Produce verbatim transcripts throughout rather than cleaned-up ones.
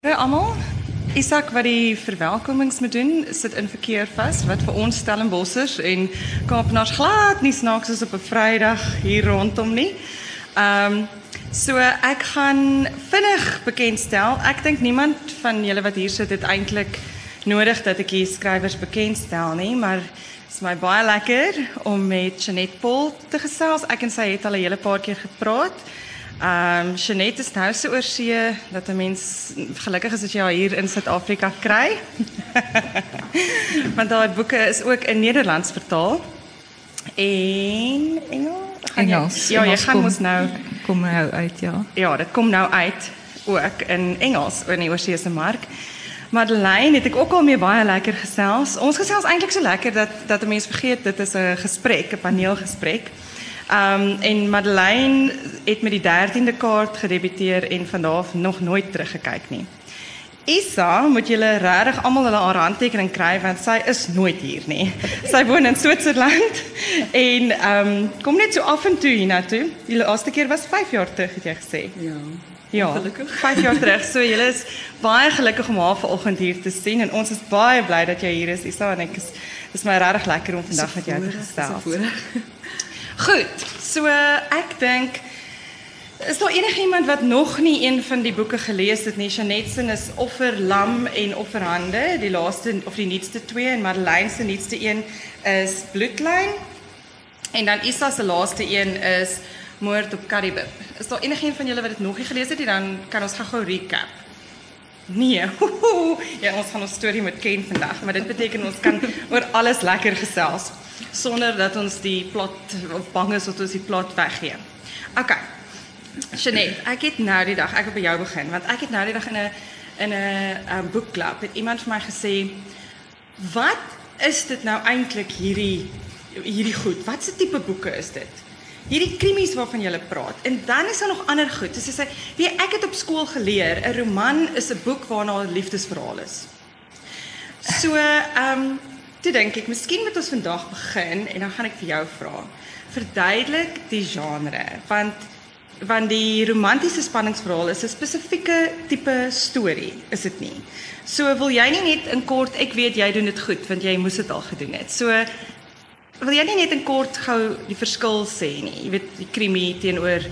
Hallo almal. Isak wat die verwelkomings moet doen, sit in verkeer vas wat vir ons Stellenbossers en Kaapenaars glad nie snaaks is op 'n Vrydag hier rondom nie. Ehm um, so ek gaan vinnig bekendstel. Ek dink niemand van julle wat hier sit het eintlik nodig dat ek hier skrywers bekendstel nie, maar het is my baie lekker om met Jeanette Paul te gesels. Ek en sy het al 'n hele paar keer gepraat. Um, Jeanette is nou so oor see dat 'n mens gelukkig is dat jy haar hier in Suid-Afrika kry. Want haar boeke is ook in Nederlands vertaal. En Engels? Engels. Ja, jy Engels gaan kom, mos nou kom nou uit, ja. Ja, dit kom nou uit ook in Engels in die Oorseese mark. Madeleine het ek ook al mee baie lekker gesels. Ons gesels eintlik so lekker dat dat 'n mens vergeet dit is 'n gesprek, 'n paneelgesprek. Um, en Madeleine het met die dertiende kaart gedebuteer en vanaf nog nooit teruggekyk nie. Isa moet julle regtig almal hulle haar handtekening kry want sy is nooit hier nie. Sy woon in Switserland en um, kom net so af en toe hiernatoe. Die laaste keer was vyf jaar terug het jy gesê. Ja. Ja, Gelukkig. vyf jaar terug. So julle is baie gelukkig om haar vanoggend hier te sien en ons is baie bly dat jy hier is Isa en ek is dis my regtig lekker om vandag met jou te gesels. Goed, so ek dink, is daar enigiemand wat nog nie een van die boeke gelees het nie? Jeanette se is Offer, Lam en Offerhande, die laaste of die nuutste twee en Madeleine se nuutste een is Bloedlyn. En dan Isa se laaste een is Moord op Karibib. Is daar enigiemand van julle wat dit nog nie gelees het nie? Dan kan ons gou-gou recap. Nee, ja, ons gaan ons storie moet ken vandag, maar dit beteken ons kan oor alles lekker gesels sonder dat ons die plot of bang is dat ons die plot weggee. OK. Jeanette, ek het nou die dag, ek wil by jou begin, want ek het nou die dag in 'n in 'n um, boekklub het iemand vir my gesê, "Wat is dit nou eintlik hierdie hierdie goed? Wat se tipe boeke is dit?" Hierdie krimies waarvan jy praat. En dan is daar nog ander goed. Dus sy sê, "Weet ek het op skool geleer, 'n roman is 'n boek waarna 'n liefdesverhaal is." So, ehm um, toe dink ek, miskien moet ons vandag begin en dan gaan ek vir jou vra. Verduidelik die genre, want want die romantiese spanningsverhaal is 'n spesifieke tipe storie, is dit nie? So wil jy nie net in kort, ek weet jy doen dit goed want jy moes dit al gedoen het. So wil jy nie net in kort gou die verskil sê nie? Jy weet die krimi teenoor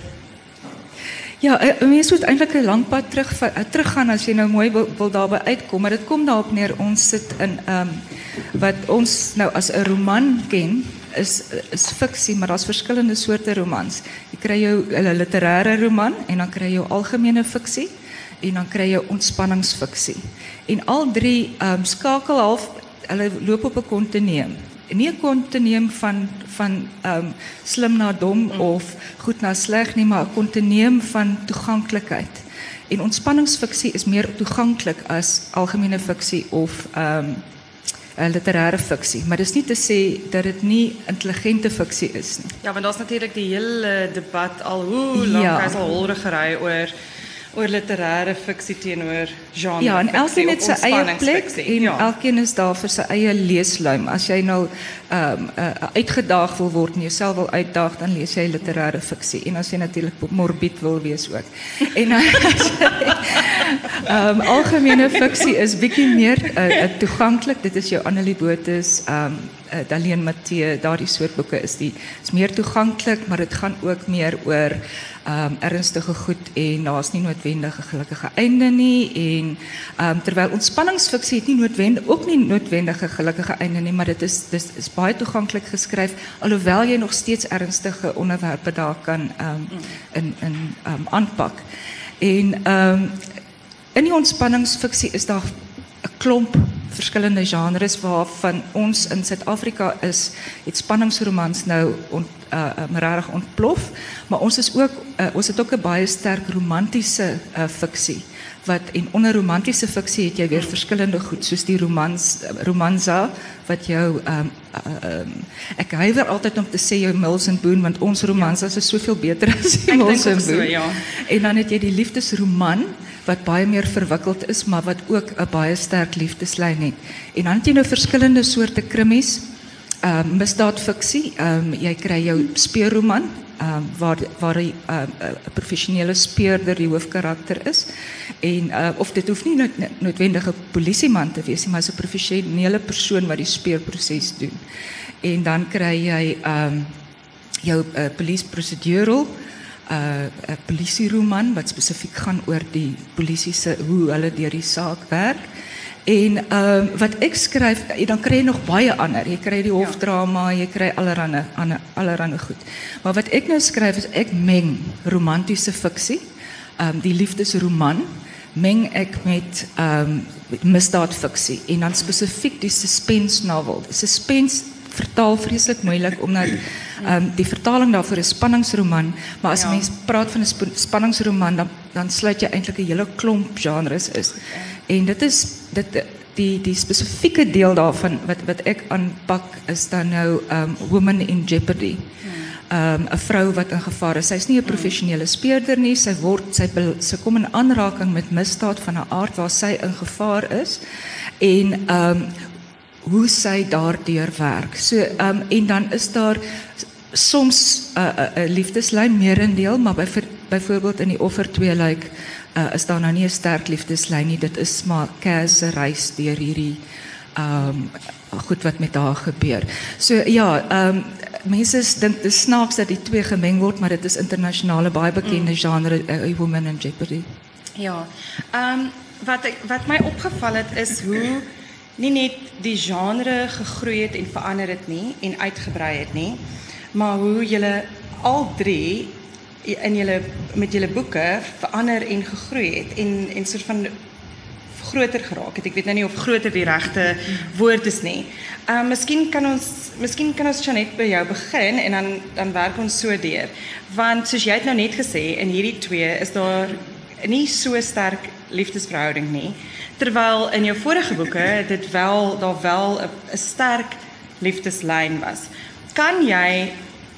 Ja, 'n mens moet eintlik 'n lang pad terug teruggaan as jy nou mooi wil, wil daarby uitkom, maar dit kom daarop neer ons sit in ehm um, wat ons nou as 'n roman ken is is fiksie, maar daar's verskillende soorte romans. Jy kry jou 'n literêre roman en dan kry jy jou algemene fiksie en dan kry jy ontspanningsfiksie. En al drie ehm um, skakel half hulle loop op 'n kontinuum. Nie 'n kontinuum van van um, slim na dom mm. of goed na sleg nie, maar 'n kontinuum van toeganklikheid. En ontspanningsfiksie is meer toeganklik as algemene fiksie of um, literêre fiksie. Maar dis nie te sê dat dit nie intelligente fiksie is nie. Ja, want daar's natuurlik die hele debat al hoe lank Ja. is al holregery oor oor literêre fiksie teenoor genre. Ja, en elkeen het sy eie plek ontspanningsfiksie. en Ja. elkeen is daar vir sy eie leesluim. As jy nou um, uh, uitgedaag wil word en jouself wil uitdaag, dan lees jy literêre fiksie. En as jy natuurlik morbied wil wees ook. En as jy, um, algemene fiksie is bietjie meer uh, uh, toeganklik. Dit is jou Annelie Botha, um, uh, Daleen Matthee, daardie soort boeke is die is meer toeganklik, maar dit gaan ook meer oor um, ernstige goed en daar's nie noodwendig 'n gelukkige einde nie en um, terwyl ontspanningsfiksie het nie noodwendig ook nie noodwendig 'n gelukkige einde nie, maar dit is dis is baie toeganklik geskryf alhoewel jy nog steeds ernstige onderwerpe daar kan um, in in um, aanpak. En um, in die ontspanningsfiksie is daar 'n klomp verskillende genres waarvan ons in Suid-Afrika is het spanningsromans nou ont, uh, um, regtig ontplof, maar ons is ook uh, ons het ook 'n baie sterk romantiese uh, fiksie wat en onder romantiese fiksie het jy weer verskillende goed soos die romans romanza wat jou um, uh, um, ek huiwer altyd om te sê jou Mills and Boon want ons romansas is soveel beter as die Mills and Boon. So, ja. En dan het jy die liefdesroman wat baie meer verwikkeld is, maar wat ook 'n baie sterk liefdeslyn het. En dan het jy nou verskillende soorte krimies, um, misdaadfiksie, um, jy kry jou speurroman, um, waar waar 'n um, professionele speurder die hoofkarakter is en uh, of dit hoef nie nood, noodwendig 'n polisieman te wees nie, maar 'n professionele persoon wat die speurproses doen. En dan kry jy um, jou uh, police procedural, 'n uh, polisieroman wat spesifiek gaan oor die polisie se hoe hulle deur die saak werk. En um, wat ek skryf, dan kry jy nog baie ander. Jy kry die hofdrama, jy kry allerhande ander allerhande goed. Maar wat ek nou skryf is ek meng romantiese fiksie, um, die liefdesroman, meng ek met um, misdaadfiksie en dan spesifiek die suspense novel. Suspense vertaal vreeslik moeilik omdat um, die vertaling daarvoor is spanningsroman, maar as ja. mens praat van 'n spanningsroman dan dan sluit jy eintlik 'n hele klomp genres is. En dit is dit die die spesifieke deel daarvan wat wat ek aanpak is dan nou um, Woman in Jeopardy. Um, 'n vrou wat in gevaar is. Sy's nie 'n professionele speurder nie. Sy word sy sy kom in aanraking met misdaad van 'n aard waar sy in gevaar is en um, hoe sy daardeur werk. So um, en dan is daar soms 'n uh, uh, uh, liefdeslyn meerendeel, maar by byvoorbeeld in die Offer twee lyk like, uh, is daar nou nie 'n sterk liefdeslyn nie. Dit is maar Kaz se reis deur hierdie um, goed wat met haar gebeur. So ja, um, mense dink dit snaaks dat die twee gemeng word, maar dit is internasionale baie bekende mm. genre, uh, Woman in Jeopardy. Ja, um, wat ek, wat my opgeval het is hoe nie net die genre gegroei het en verander het nie en uitgebrei het nie, maar hoe julle al drie in julle met julle boeke verander en gegroei het en en soort van groter geraak het. Ek weet nou nie of groter die regte woord is nie. Ehm uh, miskien kan ons miskien kan ons Janet by jou begin en dan dan werk ons so deur. Want soos jy het nou net gesê, in hierdie twee is daar nie so sterk liefdesverhouding nie. Terwyl in jou vorige boeke dit wel daar wel 'n sterk liefdeslyn was. Kan jy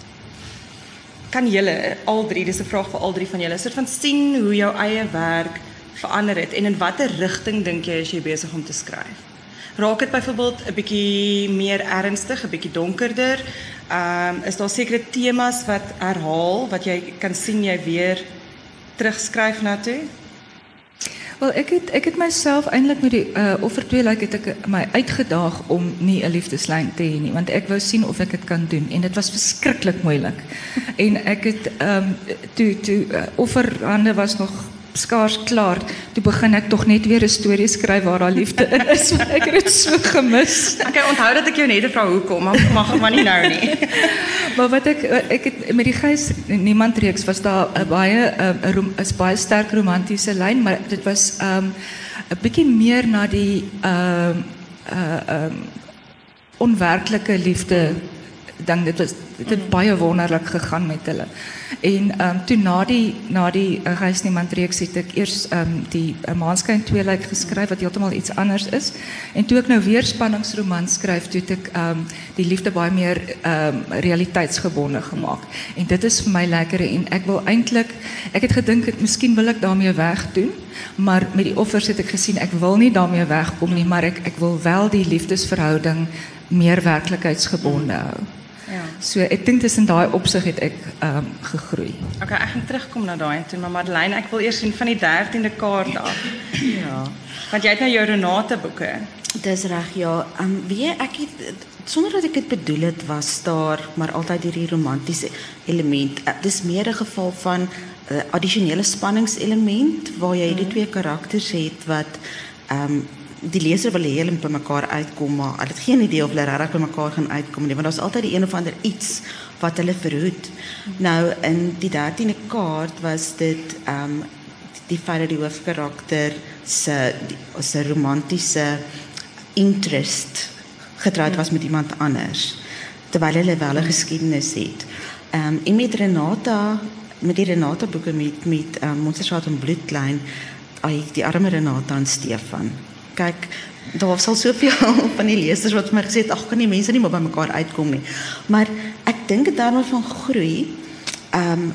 kan julle al drie, dis 'n vraag vir al drie van julle, soort van sien hoe jou eie werk verander het en in watter rigting dink jy as jy besig om te skryf? Raak dit byvoorbeeld 'n bietjie meer ernstig, 'n bietjie donkerder? Ehm um, is daar sekere temas wat herhaal wat jy kan sien jy weer terugskryf na toe? Wel, ek het ek het myself eintlik met die uh, Offer twee like het ek my uitgedaag om nie 'n liefdeslyn te hê nie, want ek wou sien of ek dit kan doen en dit was verskriklik moeilik. En ek het ehm um, toe toe uh, Offerhande was nog skaars klaar, toe begin ek tog net weer 'n storie skryf waar daar liefde in is. Ek het dit so gemis. Okay, onthou dat ek jou net vra hoekom, maar mag maar nie nou nie. Maar wat ek ek het met die Gys Niemand reeks was daar 'n baie 'n is baie sterk romantiese lyn, maar dit was 'n um, 'n bietjie meer na die ehm uh, uh, um, onwerklike liefde ding. Dit was dit het baie wonderlik gegaan met hulle. En ehm um, toe na die na die uh, Gys Niemand reeks het ek eers ehm um, die uh, Maanskyn twee lyk geskryf wat heeltemal iets anders is. En toe ek nou weer spanningsroman skryf, toe het ek ehm um, die liefde baie meer ehm um, realiteitsgebonde gemaak. En dit is vir my lekker en ek wil eintlik ek het gedink ek miskien wil ek daarmee wegdoen, maar met die Offers het ek gesien ek wil nie daarmee wegkom nie, maar ek ek wil wel die liefdesverhouding meer werklikheidsgebonde hou. Ja. So ek dink dis in daai opsig het ek ehm um, gegroei. Okay, ek gaan terugkom na daai toe, maar Madeleine, ek wil eers sien van die dertiende kaart af. Ja. Want jy het nou jou Renate boeke. Dis reg, ja. Um, weet jy, ek het, sonder dat ek dit bedoel het, was daar maar altyd hierdie romantiese element. Uh, dis meer 'n geval van 'n uh, addisionele spanningselement waar jy die twee karakters het wat um, die leser wil hê hulle by mekaar uitkom, maar hulle het geen idee of hulle regtig by mekaar gaan uitkom nie, want daar's altyd die een of ander iets wat hulle verhoed. Nou in die dertiende kaart was dit um, die feit dat die hoofkarakter se se romantiese interest getroud was met iemand anders, terwyl hulle wel 'n geskiedenis het. Um, en met Renata, met die Renata boeke met met um, Monsterschaat en Bloedlyn, ai die arme Renata en Stefan. Kyk, daar sal soveel van die lesers wat vir my gesê het, ag kan die mense nie maar by mekaar uitkom nie. Maar ek dink dit daarmee van groei. Um,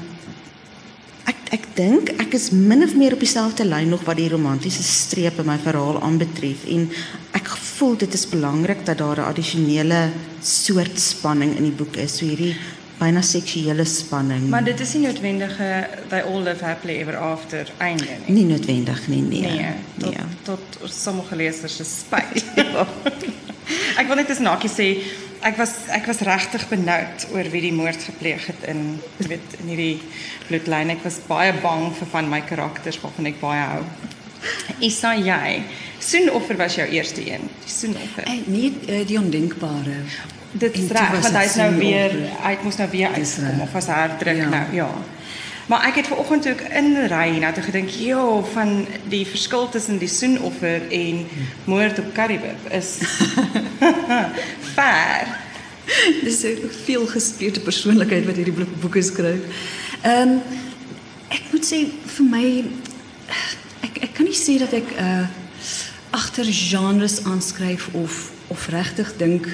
ek ek dink ek is min of meer op dieselfde lyn nog wat die romantiese streep in my verhaal aanbetref en ek voel dit is belangrik dat daar 'n addisionele soort spanning in die boek is. So hierdie bijna seksuele spanning. Maar dit is nie noodwendige they all live happily ever after einde nie. Nie noodwendig nie, nee. Nee, tot, nee. tot sommige lesers se spyt. Ek wil net eens nakie sê, ek was ek was regtig benoud oor wie die moord gepleeg het in jy weet in hierdie bloedlyn. Ek was baie bang vir van my karakters waarvan ek baie hou. Isa, jy, Soenoffer was jou eerste een, die Soenoffer. Hey, nee, uh, die ondenkbare. Dit is En toe reg, was want het hy is nou weer, Soenoffer. hy moes nou weer Dis uitkom, reg. of was herdruk Ja. nou, ja. Maar ek het vanoggend toe ek inry na toe gedink, ja, van die verskil tussen die Soenoffer en Moord op Karibib is ver. Dis 'n veel gespeelde persoonlikheid wat hierdie boek- boeke skryf. Ehm um, ek moet sê vir my ek ek kan nie sê dat ek uh agter genres aanskryf of of regtig dink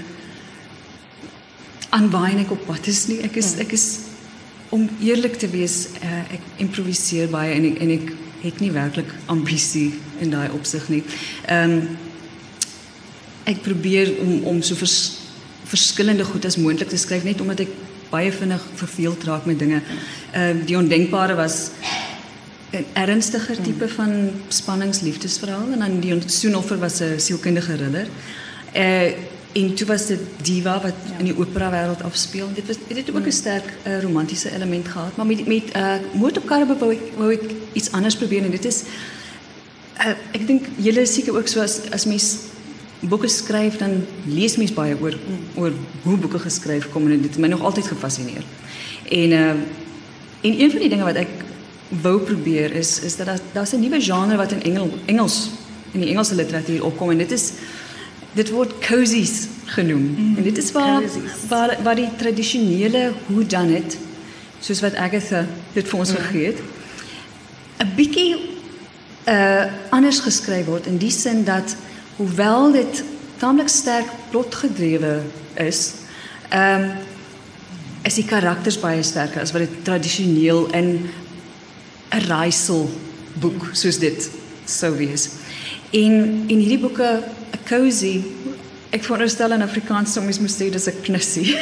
aan waar ek op pad is nie. Ek is ek is om eerlik te wees, uh, ek improviseer baie en ek en ek het nie werklik ambisie in daai opsig nie. Ehm um, ek probeer om om so vers, verskillende goed as moontlik te skryf net omdat ek baie vinnig verveeld raak met dinge. Ehm uh, die ondenkbare was 'n ernstiger tipe van spanningsliefdesverhaal en dan die Soenoffer was 'n sielkundige ridder. Eh uh, en toe was dit Diva wat ja. in die opera wêreld afspeel. Dit was dit het ook 'n sterk uh, romantiese element gehad, maar met met uh, Moord op Karibib wou ek wou ek iets anders probeer en dit is uh, ek dink julle is seker ook so as as mens boeke skryf dan lees mens baie oor oor hoe boeke geskryf kom en dit het my nog altyd gefassineer. En uh, en een van die dinge wat ek wou probeer is is dat daar daar's 'n nuwe genre wat in Engel, Engels in die Engelse literatuur opkom en dit is dit word cozies genoem. Mm, en dit is waar waar waar die tradisionele whodunit soos wat Agatha dit vir ons mm. gegee het 'n bietjie uh anders geskryf word in die sin dat hoewel dit taamlik sterk plotgedrewe is, ehm um, is die karakters baie sterker as wat dit tradisioneel in 'n raaisel boek soos dit sou wees. En en hierdie boeke, 'n cozy, ek veronderstel in Afrikaans soms moet sê dis 'n knissie.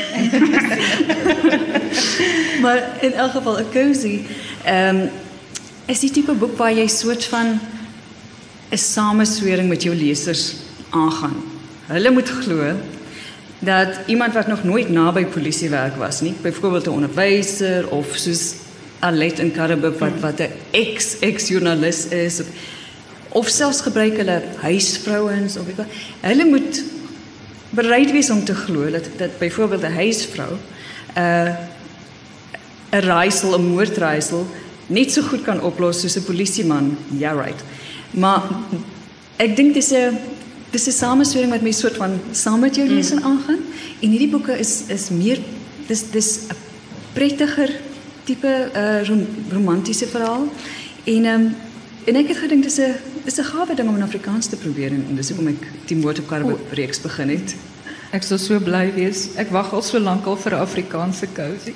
Maar in elk geval 'n cozy, ehm um, is die tipe boek waar jy soort van 'n sameswering met jou lesers aangaan. Hulle moet glo dat iemand wat nog nooit naby polisiewerk was nie, byvoorbeeld 'n onderwyser of soos Alet in Karibib wat wat 'n ex-ex-joernalis is of, of selfs gebruik hulle huisvrouens of weet wat, hulle moet bereid wees om te glo dat dat byvoorbeeld 'n huisvrou 'n uh, 'n raaisel, 'n moordraaisel net so goed kan oplos soos 'n polisieman. Ja, right. Maar ek dink dis 'n dis 'n sameswering wat my soort van saam met jou lees en aangaan en hierdie boeke is is meer dis dis 'n prettiger tipe uh, rom, romantiese verhaal en um, en ek het gedink dis 'n dis 'n gawe ding om in Afrikaans te probeer en, en dis hoekom ek die Moord op Karibib reeks begin het. Ek sou so bly wees. Ek wag al so lank al vir 'n Afrikaanse cozy.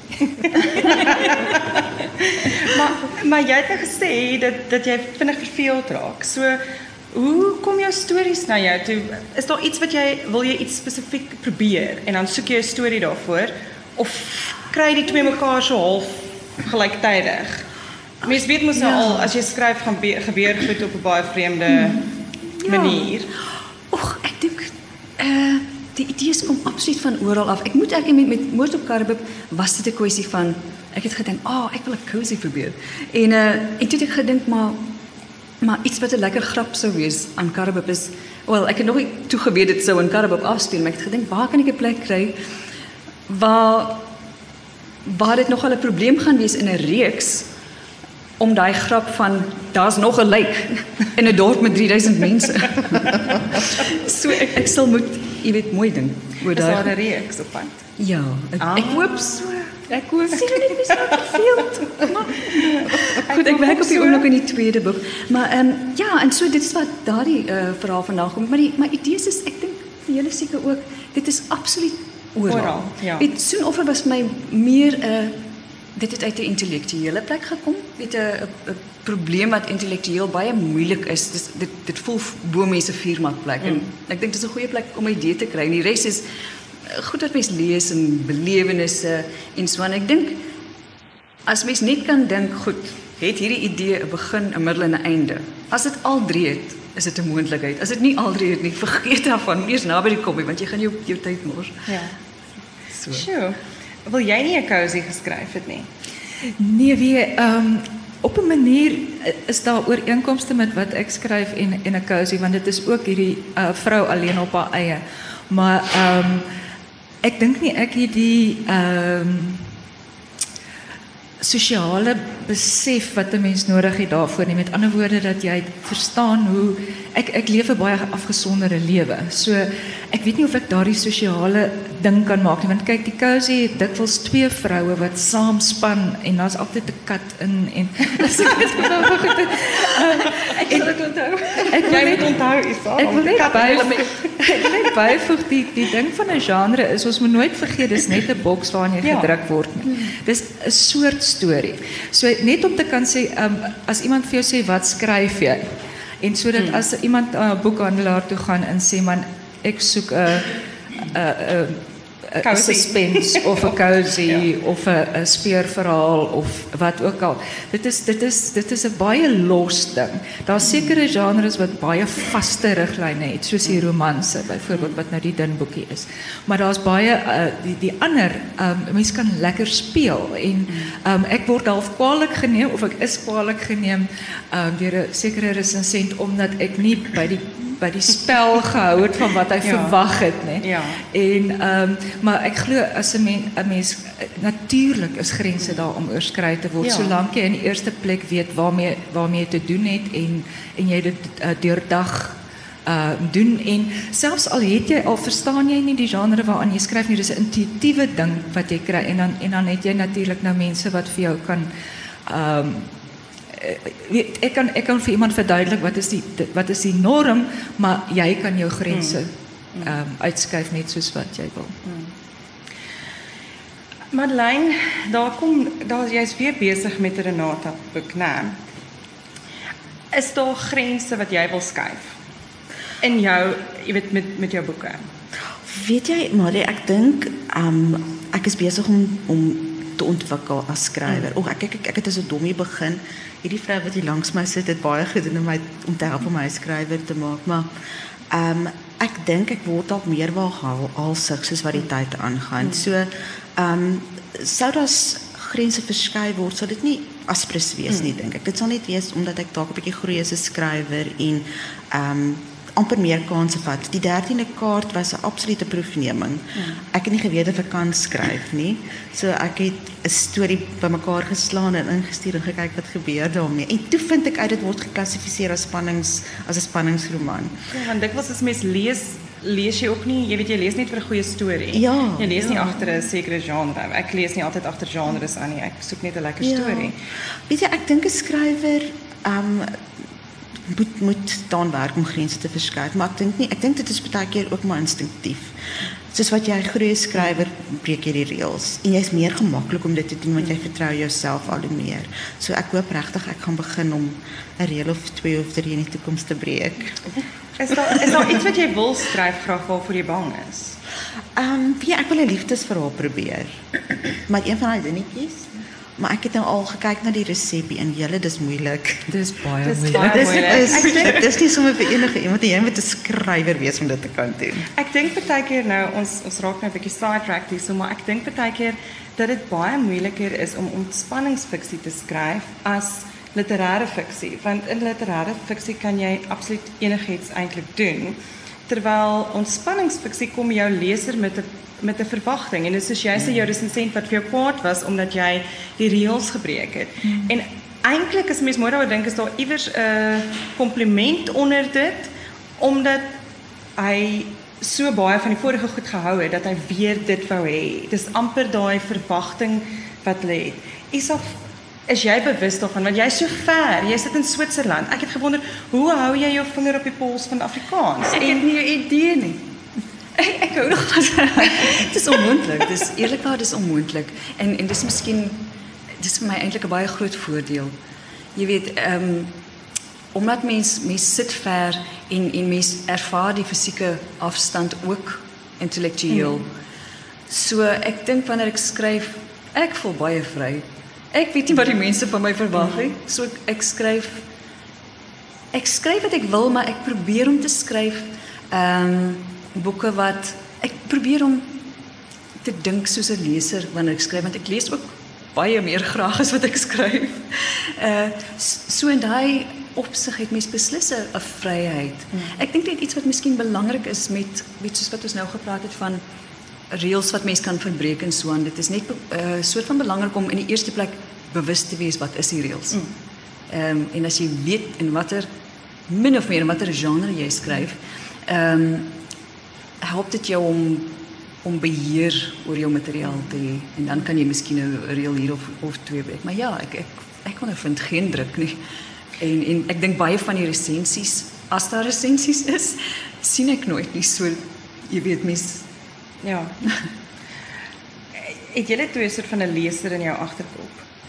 maar maar jy het nou gesê dat dat jy vinnig verveeld raak. So hoe kom jou stories na jou toe? Is daar iets wat jy wil jy iets spesifiek probeer en dan soek jy 'n storie daarvoor of kry die twee mekaar so half gelyktydig? Mens weet mos nou ja. al as jy skryf gaan gebeur goed op 'n baie vreemde hmm. ja. manier. Och, ek dink eh uh, die idees kom absoluut van oral af. Ek moet ek met met Moord op Karibib was dit 'n kwessie van ek het gedink, "Ag, oh, ek wil 'n cozy probeer." En uh en toe het ek gedink maar maar iets wat 'n lekker grap sou wees aan Karibib is, wel, ek het nog nie toe geweet dit sou in Karibib afspeel, maar ek het gedink, waar kan ek 'n plek kry waar waar dit nogal 'n probleem gaan wees in 'n reeks om daai grap van daar's nog 'n lijk in 'n dorp met drie duisend mense. So ek ek sal moet, jy weet, mooi ding oor daai. Is daar 'n daai. reeks op pad? Ja, ek, Ah. ek hoop so. Ek hoop sien jy net so verveeld. Goed, ek werk op die oomblik in die tweede boek. Maar ehm um, ja, en so dit is wat daardie uh, verhaal vandaan kom. Maar die maar idees is ek dink vir julle seker ook, dit is absoluut oral. Oral, ja. Weet, Soenoffer was my meer 'n uh, dit het uit 'n intellektuele plek gekom. Weet 'n 'n probleem wat intellektueel baie moeilik is. Dis dit dit voel bo mense vuurmatplek mm. en ek dink dit is 'n goeie plek om 'n idee te kry. En die res is goed dat mens lees en belewennisse en so aan. Ek dink as mens net kan dink, goed, het hierdie idee 'n begin, 'n middel en 'n einde. As dit al drie het, is dit 'n moontlikheid. As dit nie al drie het nie, vergeet daarvan, eers naby die koppie want jy gaan jou jou tyd mors. Ja. So. Sjoe. Wil jy nie 'n cozy geskryf het nie? Nee, wie um, op 'n manier is daar ooreenkomste met wat ek skryf en en 'n cozy want dit is ook hierdie uh, vrou alleen op haar eie. Maar um, ek dink nie ek het die um, sosiale besef wat 'n mens nodig het daarvoor nie. Met ander woorde dat jy verstaan hoe ek ek leef 'n baie afgesonderde lewe. So ek weet nie of ek daardie sosiale ding kan maak nie want kyk die cozy het dikwels twee vroue wat saam span en daar's altyd 'n kat in en so dit is nou goed. Ek wil dit onthou. Ek Jy moet onthou Isa. Ek wil net byvoeg, ek wil net byvoeg die die ding van 'n genre is ons moet nooit vergeet dis net 'n boks waarin jy Ja. gedruk word nie. Dis 'n soort storie. So net om te kan sê um, as iemand vir jou sê wat skryf jy en sodat hmm. as iemand na 'n boekhandelaar toe gaan en sê man ek soek 'n 'n 'n suspense of 'n cozy ja. of 'n 'n speurverhaal of wat ook al. Dit is dit is dit is 'n baie los ding. Daar's sekere genres wat baie vaste riglyne het, soos die romanse byvoorbeeld wat nou die dun boekie is. Maar daar's baie uh, die die ander um, mense kan lekker speel en um, ek word half kwaadlik geneem of ek is kwaadlik geneem um, deur 'n sekere resensent omdat ek nie by die by die spel gehou het van wat hy ja. verwag het, nê. Ja. En um, maar ek glo as 'n mens, 'n mens natuurlik is grense daar om oorskry te word, ja. solank jy in die eerste plek weet waarmee waarmee jy te doen het en en jy dit uh, deurdag uh doen en selfs al het jy al verstaan jy nie die genre waaraan jy skryf nie, dis 'n intuïtiewe ding wat jy kry en dan en dan het jy natuurlik nou mense wat vir jou kan um weet, ek kan ek kan vir iemand verduidelik wat is die wat is die norm, maar jy kan jou grense mm. um, uitskuif net soos wat jy wil. Mm. Madeleine, daar kom daar jy's weer besig met 'n Renata boek, né? Is daar grense wat jy wil skuif in jou, jy weet met met jou boeke? Weet jy, Marie, ek dink um, ek is besig om om te ontwikkel as skrywer. Mm. O, ek ek ek, ek het as 'n dommie begin. Hierdie vrou wat hier langs my sit, het baie gedoen om my om te help om my skrywer te maak, maar um, ek dink ek word dalk meer waalhalsig soos wat die tyd aangaan. Mm. So um, sou daar grense verskuif word, sal dit nie aspres wees mm. nie, dink ek. Dit sal net wees omdat ek dalk 'n bietjie groei as 'n skrywer en um, amper meer kanse vat. Die dertiende kaart was 'n absolute proefneming. Hmm. Ek het nie geweet of ek kan skryf nie. So ek het 'n storie bymekaar geslaan en ingestuur en gekyk wat gebeur daarmee. En toe vind ek uit dit word geklassifiseer as spannings as 'n spanningsroman. Ja, want dikwels as mens lees, lees jy ook nie, jy weet jy lees net vir 'n goeie storie. Ja, jy lees ja. nie agter 'n sekere genre. Ek lees nie altyd agter genres aan nie. Ek soek net 'n lekker Ja. storie. Weet jy, ek dink 'n skrywer um, moet moet daan werk om grense te verskuif, maar ek dink nie, ek dink dit is baie keer ook maar instinktief. Soos wat jy groei skrywer breek jy die reëls en jy's meer gemaklik om dit te doen want jy vertrou jouself al hoe meer. So ek hoop regtig ek gaan begin om 'n reël of twee of drie in die toekoms te breek. Is daar is daar iets wat jy wil skryf graag waarvoor jy bang is? Ehm um, ja, ek wil 'n liefdesverhaal probeer. Maar een van daai dingetjies. Maar ek het nou al gekyk na die resepie en julle dis moeilik. Dis baie Dis moeilik. baie Dis moeilik. is Ek dink- dit is nie sommer vir enige iemand nie, jy moet 'n skrywer wees om dit te kan doen. Ek dink baie keer nou ons ons raak nou 'n bietjie sidetracked hier, so maar ek dink baie keer dat dit baie moeiliker is om ontspanningsfiksie te skryf as literêre fiksie, want in literêre fiksie kan jy absoluut enigiets eintlik doen, terwyl ontspanningsfiksie kom jou leser met 'n met 'n verwagting en dit is soos jy sê jou resensent wat vir jou kwaad was omdat jy die reëls gebreek het. Mm. En eintlik as mens mooi daaroor dink is daar iewers 'n kompliment onder dit omdat hy so baie van die vorige goed gehou het dat hy weer dit wou hê. Dis amper daai verwagting wat hulle het. Isa, is jy bewus daarvan want jy's so ver, jy sit in Switserland. Ek het gewonder, hoe hou jy jou vinger op die pols van Afrikaans? Ek het nie 'n idee nie. Ek, ek hou nog dit is onmoontlik. Dis eerlikwaar dis onmoontlik. En en dis miskien dis vir my eintlik 'n baie groot voordeel. Jy weet, ehm um, omdat mens mens sit ver en en mens ervaar die fisieke afstand ook intellektueel. Mm. So ek dink wanneer ek skryf, ek voel baie vry. Ek weet nie wat die mense van my verwag nie. So ek, ek skryf ek skryf wat ek wil, maar ek probeer om te skryf ehm um, boeke wat ek probeer om te dink soos 'n leser wanneer ek skryf, want ek lees ook baie meer graag as wat ek skryf. Uh so in daai opsig het mens beslis 'n vryheid. Mm. Ek dink dit iets wat miskien belangrik is met weet soos wat ons nou gepraat het van reëls wat mens kan verbreek en so aan. Dit is net 'n uh, soort van belangrik om in die eerste plek bewus te wees wat is die reëls. Ehm mm. um, en as jy weet in watter min of meer in watter genre jy skryf, ehm um, help dit jou om om beheer oor jou materiaal te hê en dan kan jy miskien 'n reël hier of of twee breek. Maar ja, ek ek ek ondervind geen druk nie. En en ek dink baie van die resensies, as daar resensies is, sien ek nooit nie so jy weet mens ja. Het jy twee soort van 'n leser in jou agterkop?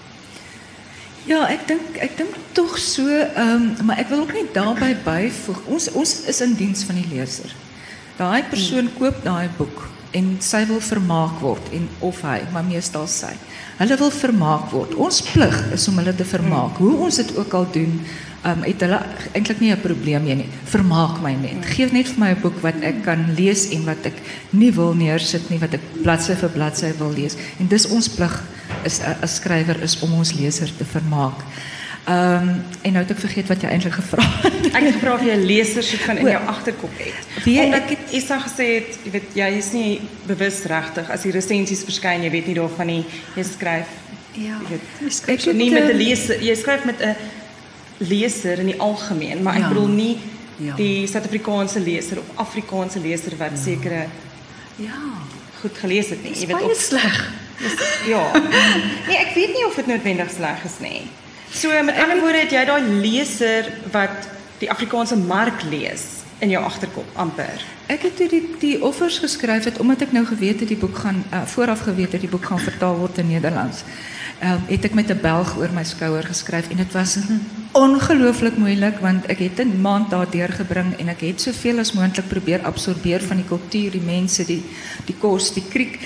Ja, ek dink ek dink tog so, um, maar ek wil ook net daarbey byvoeg. Ons ons is in diens van die leser. Daai persoon koop daai boek en sy wil vermaak word en of hy, maar meestal sy. Hulle wil vermaak word. Ons plig is om hulle te vermaak. Hoe ons dit ook al doen, um, het hulle eintlik nie 'n probleem mee nie. Vermaak my net. Geef net vir my 'n boek wat ek kan lees en wat ek nie wil neersit nie, wat ek bladsy vir bladsy wil lees. En dis ons plig is as skrywer is om ons leser te vermaak. Ehm um, en nou het ek vergeet wat jy eintlik gevra het. Ek het gevra of jy 'n leser soort van in jou agterkop het. Wie Omdat ek het Isa gesê het, jy weet jy is nie bewus regtig as die resensies verskyn, jy weet nie daarvan nie. Jy skryf. Ja. Jy weet, jy Ek skryf het, nie met 'n ehm, leser, jy skryf met 'n leser in die algemeen, maar ek Ja. bedoel nie Ja. die Suid-Afrikaanse leser of Afrikaanse leser wat Ja. sekere Ja. goed gelees het nie. Dis Jy weet baie of sleg. ja. Nee, ek weet nie of dit noodwendig sleg is nie. So met ander woorde het jy daai leser wat die Afrikaanse mark lees in jou agterkop amper. Ek het toe die die offers geskryf het omdat ek nou geweet het die boek gaan uh, vooraf geweet het die boek gaan vertaal word in Nederlands. Ehm uh, het ek met 'n Belg oor my skouer geskryf en dit was ongelooflik moeilik want ek het 'n maand daar deurgebring en ek het soveel as moontlik probeer absorbeer van die kultuur, die mense, die die kos, die kriek.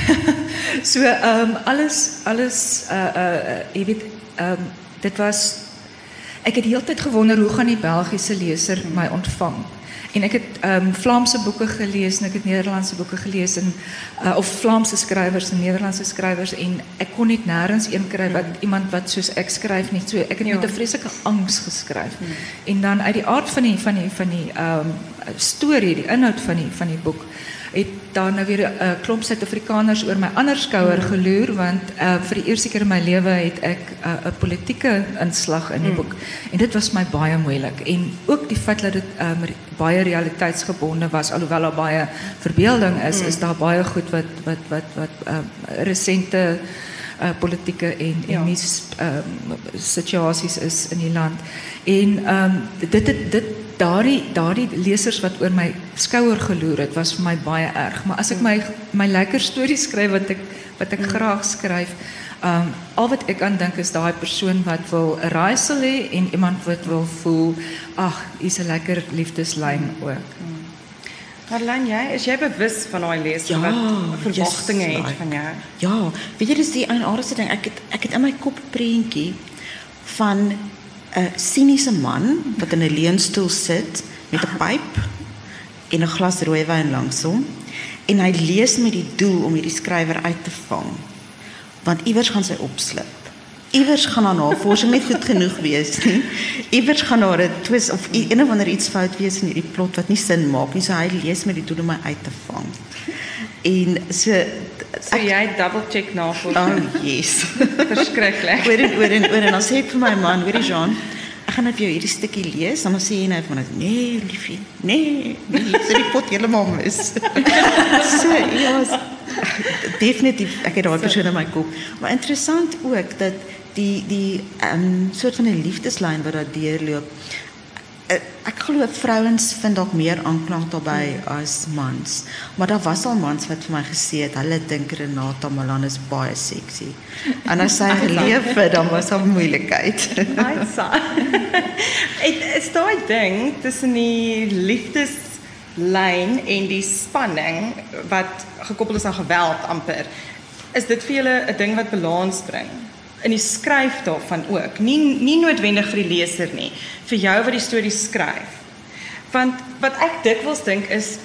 so ehm um, alles alles uh uh jy weet ehm um, dit was ek het die hele tyd gewonder hoe gaan die Belgiese leser my ontvang. En ek het um, Vlaamse boeke gelees en ek het Nederlandse boeke gelees en uh, of Vlaamse skrywers en Nederlandse skrywers en ek kon net nêrens een kry wat iemand wat soos ek skryf nie. So ek het met 'n vreeslike angs geskryf. En dan uit die aard van die van die van die ehm um, storie, die inhoud van die van die boek het daar nou weer 'n uh, klomp Suid-Afrikaners oor my ander skouer geloer want uh, vir die eerste keer in my lewe het ek 'n uh, politieke inslag in die boek en dit was my baie moeilik en ook die feit dat dit um, baie realiteitsgebonde was alhoewel daar baie verbeelding is is daar baie goed wat wat wat wat uh, resente uh, politieke en en nuus um, situasies is in die land en um, dit dit dit daardie daardie lesers wat oor my skouer geloer het was vir my baie erg maar as ek my my lekker stories skryf wat ek wat ek graag skryf um, al wat ek aan dink is daai persoon wat wil 'n raaisel hê en iemand wat wil voel ag hier's 'n lekker liefdeslyn ook. Marlijn, jy is jy bewus van daai leser Ja, wat verwagtinge yes, het like- van jou? Ja, weet jy dis die eienaardigste ding. Ek het ek het in my kop 'n prentjie van 'n siniese man wat in 'n leunstoel sit met 'n pyp en 'n glas rooiwyn langs hom en hy lees met die doel om hierdie skrywer uit te vang. Want iewers gaan sy opslip. Iewers gaan haar navorsing net goed genoeg wees nie. Iewers gaan daar 'n twist of i- een of ander iets fout wees in hierdie plot wat nie sin maak nie. So hy lees met die doel om my uit te vang. En so So jy double check navorsing. oh yes. Verskriklik. Oor en oor en oor en dan sê ek vir my man, hoorie Jean, ek gaan nou vir jou hierdie stukkie lees, dan sê hy nou van nee, liefie, nee, nee, so die pot heeltemal mis. so ja, s- definitief ek het daai persoon in my kop. Maar interessant ook dat die die ehm um, soort van 'n liefdeslyn wat daar deurloop. Uh, ek glo vrouens vind dalk meer aanklank daarbey as mans. Maar daar was al mans wat vir my gesê het hulle dink Renata Malan is baie sexy. En as sy geleef het, dan was daar moeilikheid. Aitsa. Dit is daai ding tussen die liefdes lyn en die spanning wat gekoppel is aan geweld amper, is dit vir julle 'n ding wat balans bring? In die skryf daarvan ook, nie, nie noodwendig vir die leser nie, vir jou wat die storie skryf. Want wat ek dikwels dink is,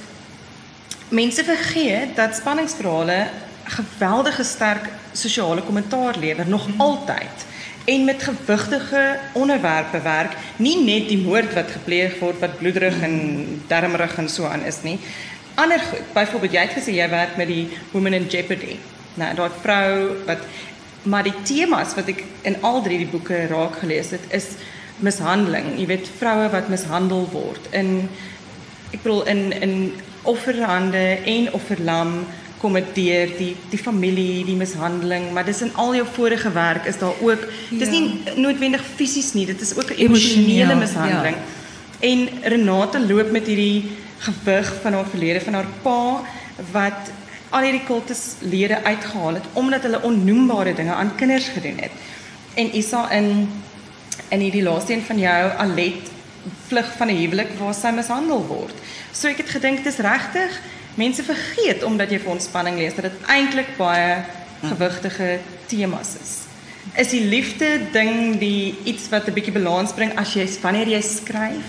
mense vergeet dat spanningsverhale geweldige sterk sosiale kommentaar lewer, nog altyd. En met gewigtige onderwerpe werk, nie net die moord wat gepleeg word, wat bloederig en dermerig en so aan is nie. Ander goed, byvoorbeeld, jy het gesê, jy werk met die Women in Jeopardy. Nou, daai vrou wat, maar die temas wat ek in al drie die boeke raak gelees het, is mishandeling. Jy weet, vroue wat mishandel word. In, ek bedoel, in, in offerhande en offerlam, kom dit deur die die familie, die mishandeling, maar dis in al jou vorige werk is daar ook, dis nie noodwendig fisies nie, dit is ook 'n emosionele mishandeling. Ja. En Renate loop met hierdie gewig van haar verlede, van haar pa, wat al hierdie kultuslede uitgehaal het, omdat hulle onnoembare dinge aan kinders gedoen het. En Isa, in, in hierdie laaste een van jou, Alet, vlug van 'n huwelik waar sy mishandel word. So ek het gedink, dis regtig, mense vergeet, omdat jy vir ontspanning lees, dat dit eintlik baie gewigtige temas is. Is die liefde ding die iets wat 'n bietjie balans bring as jy wanneer jy skryf?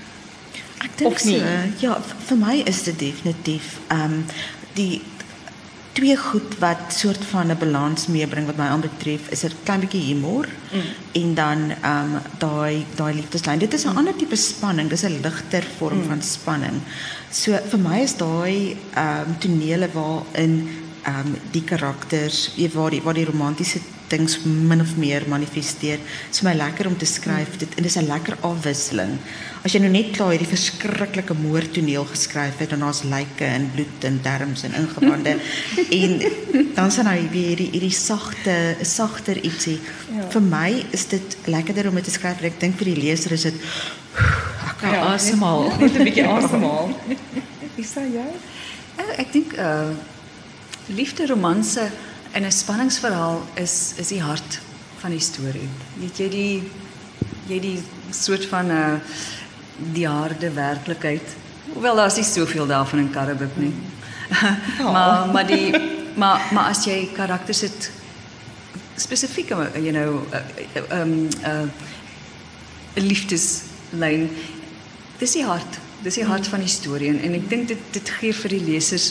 Ek dink so. Ja, vir my is dit definitief um die twee goed wat soort van 'n balans meebring wat my aanbetref, is 'n klein bietjie humor mm. en dan um daai daai liefdeslyn. Dit is 'n mm. ander tipe spanning, dis 'n ligter vorm mm. van spanning. So vir my is daai um tonele waarin um die karakters, waar die waar die romantiese dings min of meer manifesteer, is vir my lekker om te skryf. Mm. Dit en dis 'n lekker afwisseling. As jy nou net klaar hierdie verskriklike moordtoneel geskryf het en daar's lyke en bloed en darmes en ingewande en dan sien jy weer hierdie hierdie sagte sagter ietsie. Ja. Vir my is dit lekkerder om dit te skryf. Ek dink vir die leser is dit ek kan ja, asemhaal, net 'n bietjie asemhaal. Is dit jy? Ek dink uh liefde romanse en 'n spanningsverhaal is is die hart van die storie. Weet jy die jy die soort van 'n uh, die harde werklikheid. Hoewel daar is nie soveel daarvan in Karabib nie. Oh. maar maar die maar maar as jy karakters het spesifiek, you know, 'n uh, um, uh, liefdeslyn, dis die hart, dis die hart van die storie en, en ek dink dit dit gee vir die lesers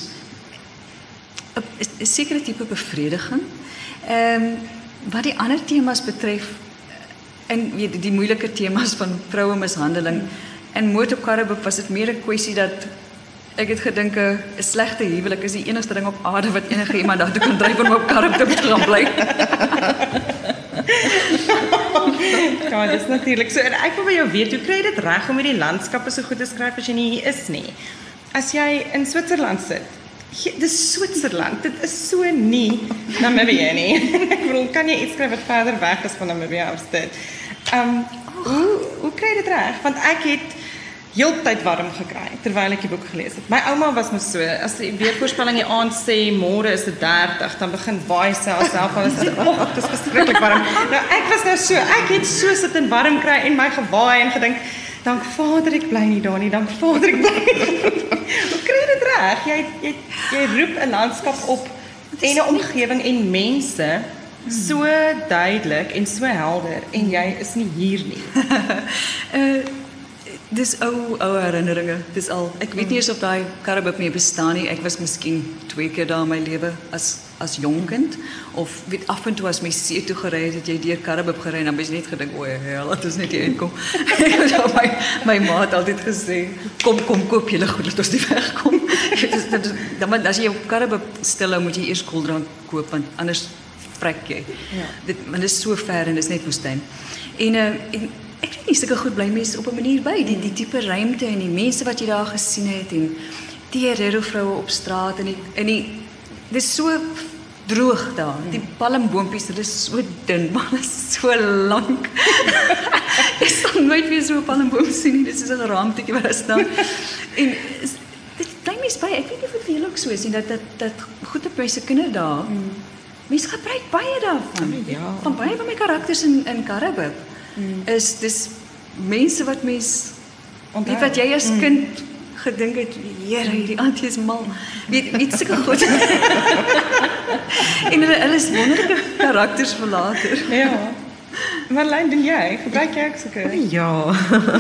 'n sekere tipe bevrediging. Ehm um, wat die ander temas betref, en die, die moeilike temas van vroue mishandeling en moord op Karabib, was dit meer 'n kwessie dat ek het gedink 'n slegte huwelik is die enigste ding op aarde wat enige iemand daartoe kan dryf om op Karabib te gaan bly. Ja, dis natuurlik so. En ek wil by jou weet, hoe kry jy dit reg om hierdie landskappe so goed te skryf as jy nie hier is nie? As jy in Switserland sit, dis Switserland, dit is so nie Namibië nie. Ek bedoel, kan jy iets skryf wat verder weg is van Namibië af dit? Um, hoe, hoe kry jy dit reg? Want ek het heeltyd warm gekry, terwyl ek die boek gelees het. My ouma was mos so, as die weervoorspelling die aand sê, môre is dit dertig, dan begin waai sy haarself al, en sê, oh, dit is verskriklik warm. Nou, ek was nou so, ek het so sit en warm kry en my gewaai en gedink, dank Vader, ek bly nie daar nie, dank Vader, ek bly nie. Hoe kry jy dit reg? Jy, jy, jy roep 'n landskap op en 'n omgewing en mense so duidelik en so helder en jy is nie hier nie. uh, dis ou ou herinneringe. Dis al. Ek weet nie eens of daai Karabib meer bestaan nie. Ek was miskien twee keer daar in my lewe as as jong kind of weet af en toe as my see toe gery het, het jy deur Karabib gery en dan het jy net gedink, o, hel, laat ons net hier uitkom. my my ma het altyd gesê, kom kom koop julle goed, laat ons nie wegkom. Dan as jy op Karabib stilhou, moet jy eers koeldrank koop want anders vrek jy. Ja. Dit want dit is so ver en dit is net woestyn. En uh, en ek weet nie, sulke goed bly mense op 'n manier by, die die tipe ruimte en die mense wat jy daar gesien het en die Herero vroue op straat en die en die dit is so droog daar. Die palmboompies, dit is so dun, maar dit is so lank. Ek sal nooit weer so 'n palmboom sien nie. Dit is 'n raamtetjie wat daar staan. En is, dit bly mense by. Ek weet nie of dit ook so is nie dat dat dat goed op mense kinders daar. Mm. Mense gebruik baie daarvan. Ja. Van baie van my karakters in in Karabib mm. is dis mense wat mens weet wat jy as kind gedink het, Here, hierdie auntie is mal. Weet weet sulke goed. En hulle hulle is wonderlike karakters vir later. Ja. Marlijn, doen jy? Gebruik jy ook sulke? Ja.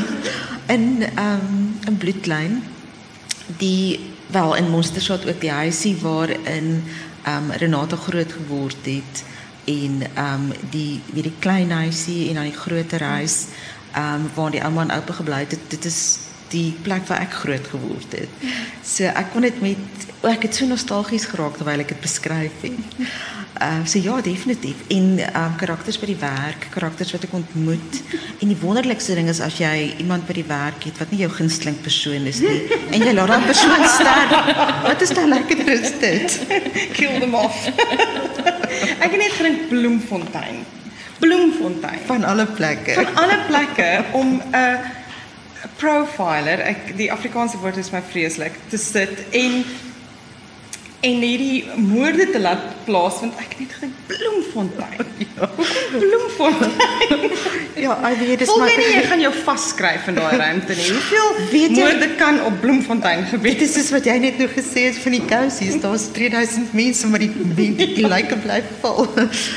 in um, 'n bloedlyn die wel in Monstershot ook die huisie waarin um, Renata groot geword het en um, die weer die klein huisie en dan die groter huis um, waar die ouma en oupa gebly het. Dit is die plek waar ek groot geword het. So ek kon dit met oh, ek het so nostalgies geraak terwyl ek dit beskryf het. Uh, so ja, definitief. En um, karakters by die werk, karakters wat ek ontmoet. En die wonderlikste ding is as jy iemand by die werk het wat nie jou gunsteling persoon is nie en jy laat daai persoon sterf. Wat is nou lekker is dit? Kill them off. Ek het net gedink Bloemfontein. Bloemfontein. Van alle plekke. Van alle plekke om 'n uh, profiler, ek die Afrikaanse woord is my vreeslik, te sit en en hierdie moorde te laat plaasvind. Ek het net gedink Bloemfontein. Ja. Hoekom Bloemfontein? Ja, ek weet dis maar maar jy gaan jou vasskryf in daai ruimte nie. Hoeveel weet jy, moorde kan op Bloemfontein gebeur? Dit is soos wat jy net nou gesê het van die kousies. Daar's drie duisend mense maar die die, die, die lyke bly val.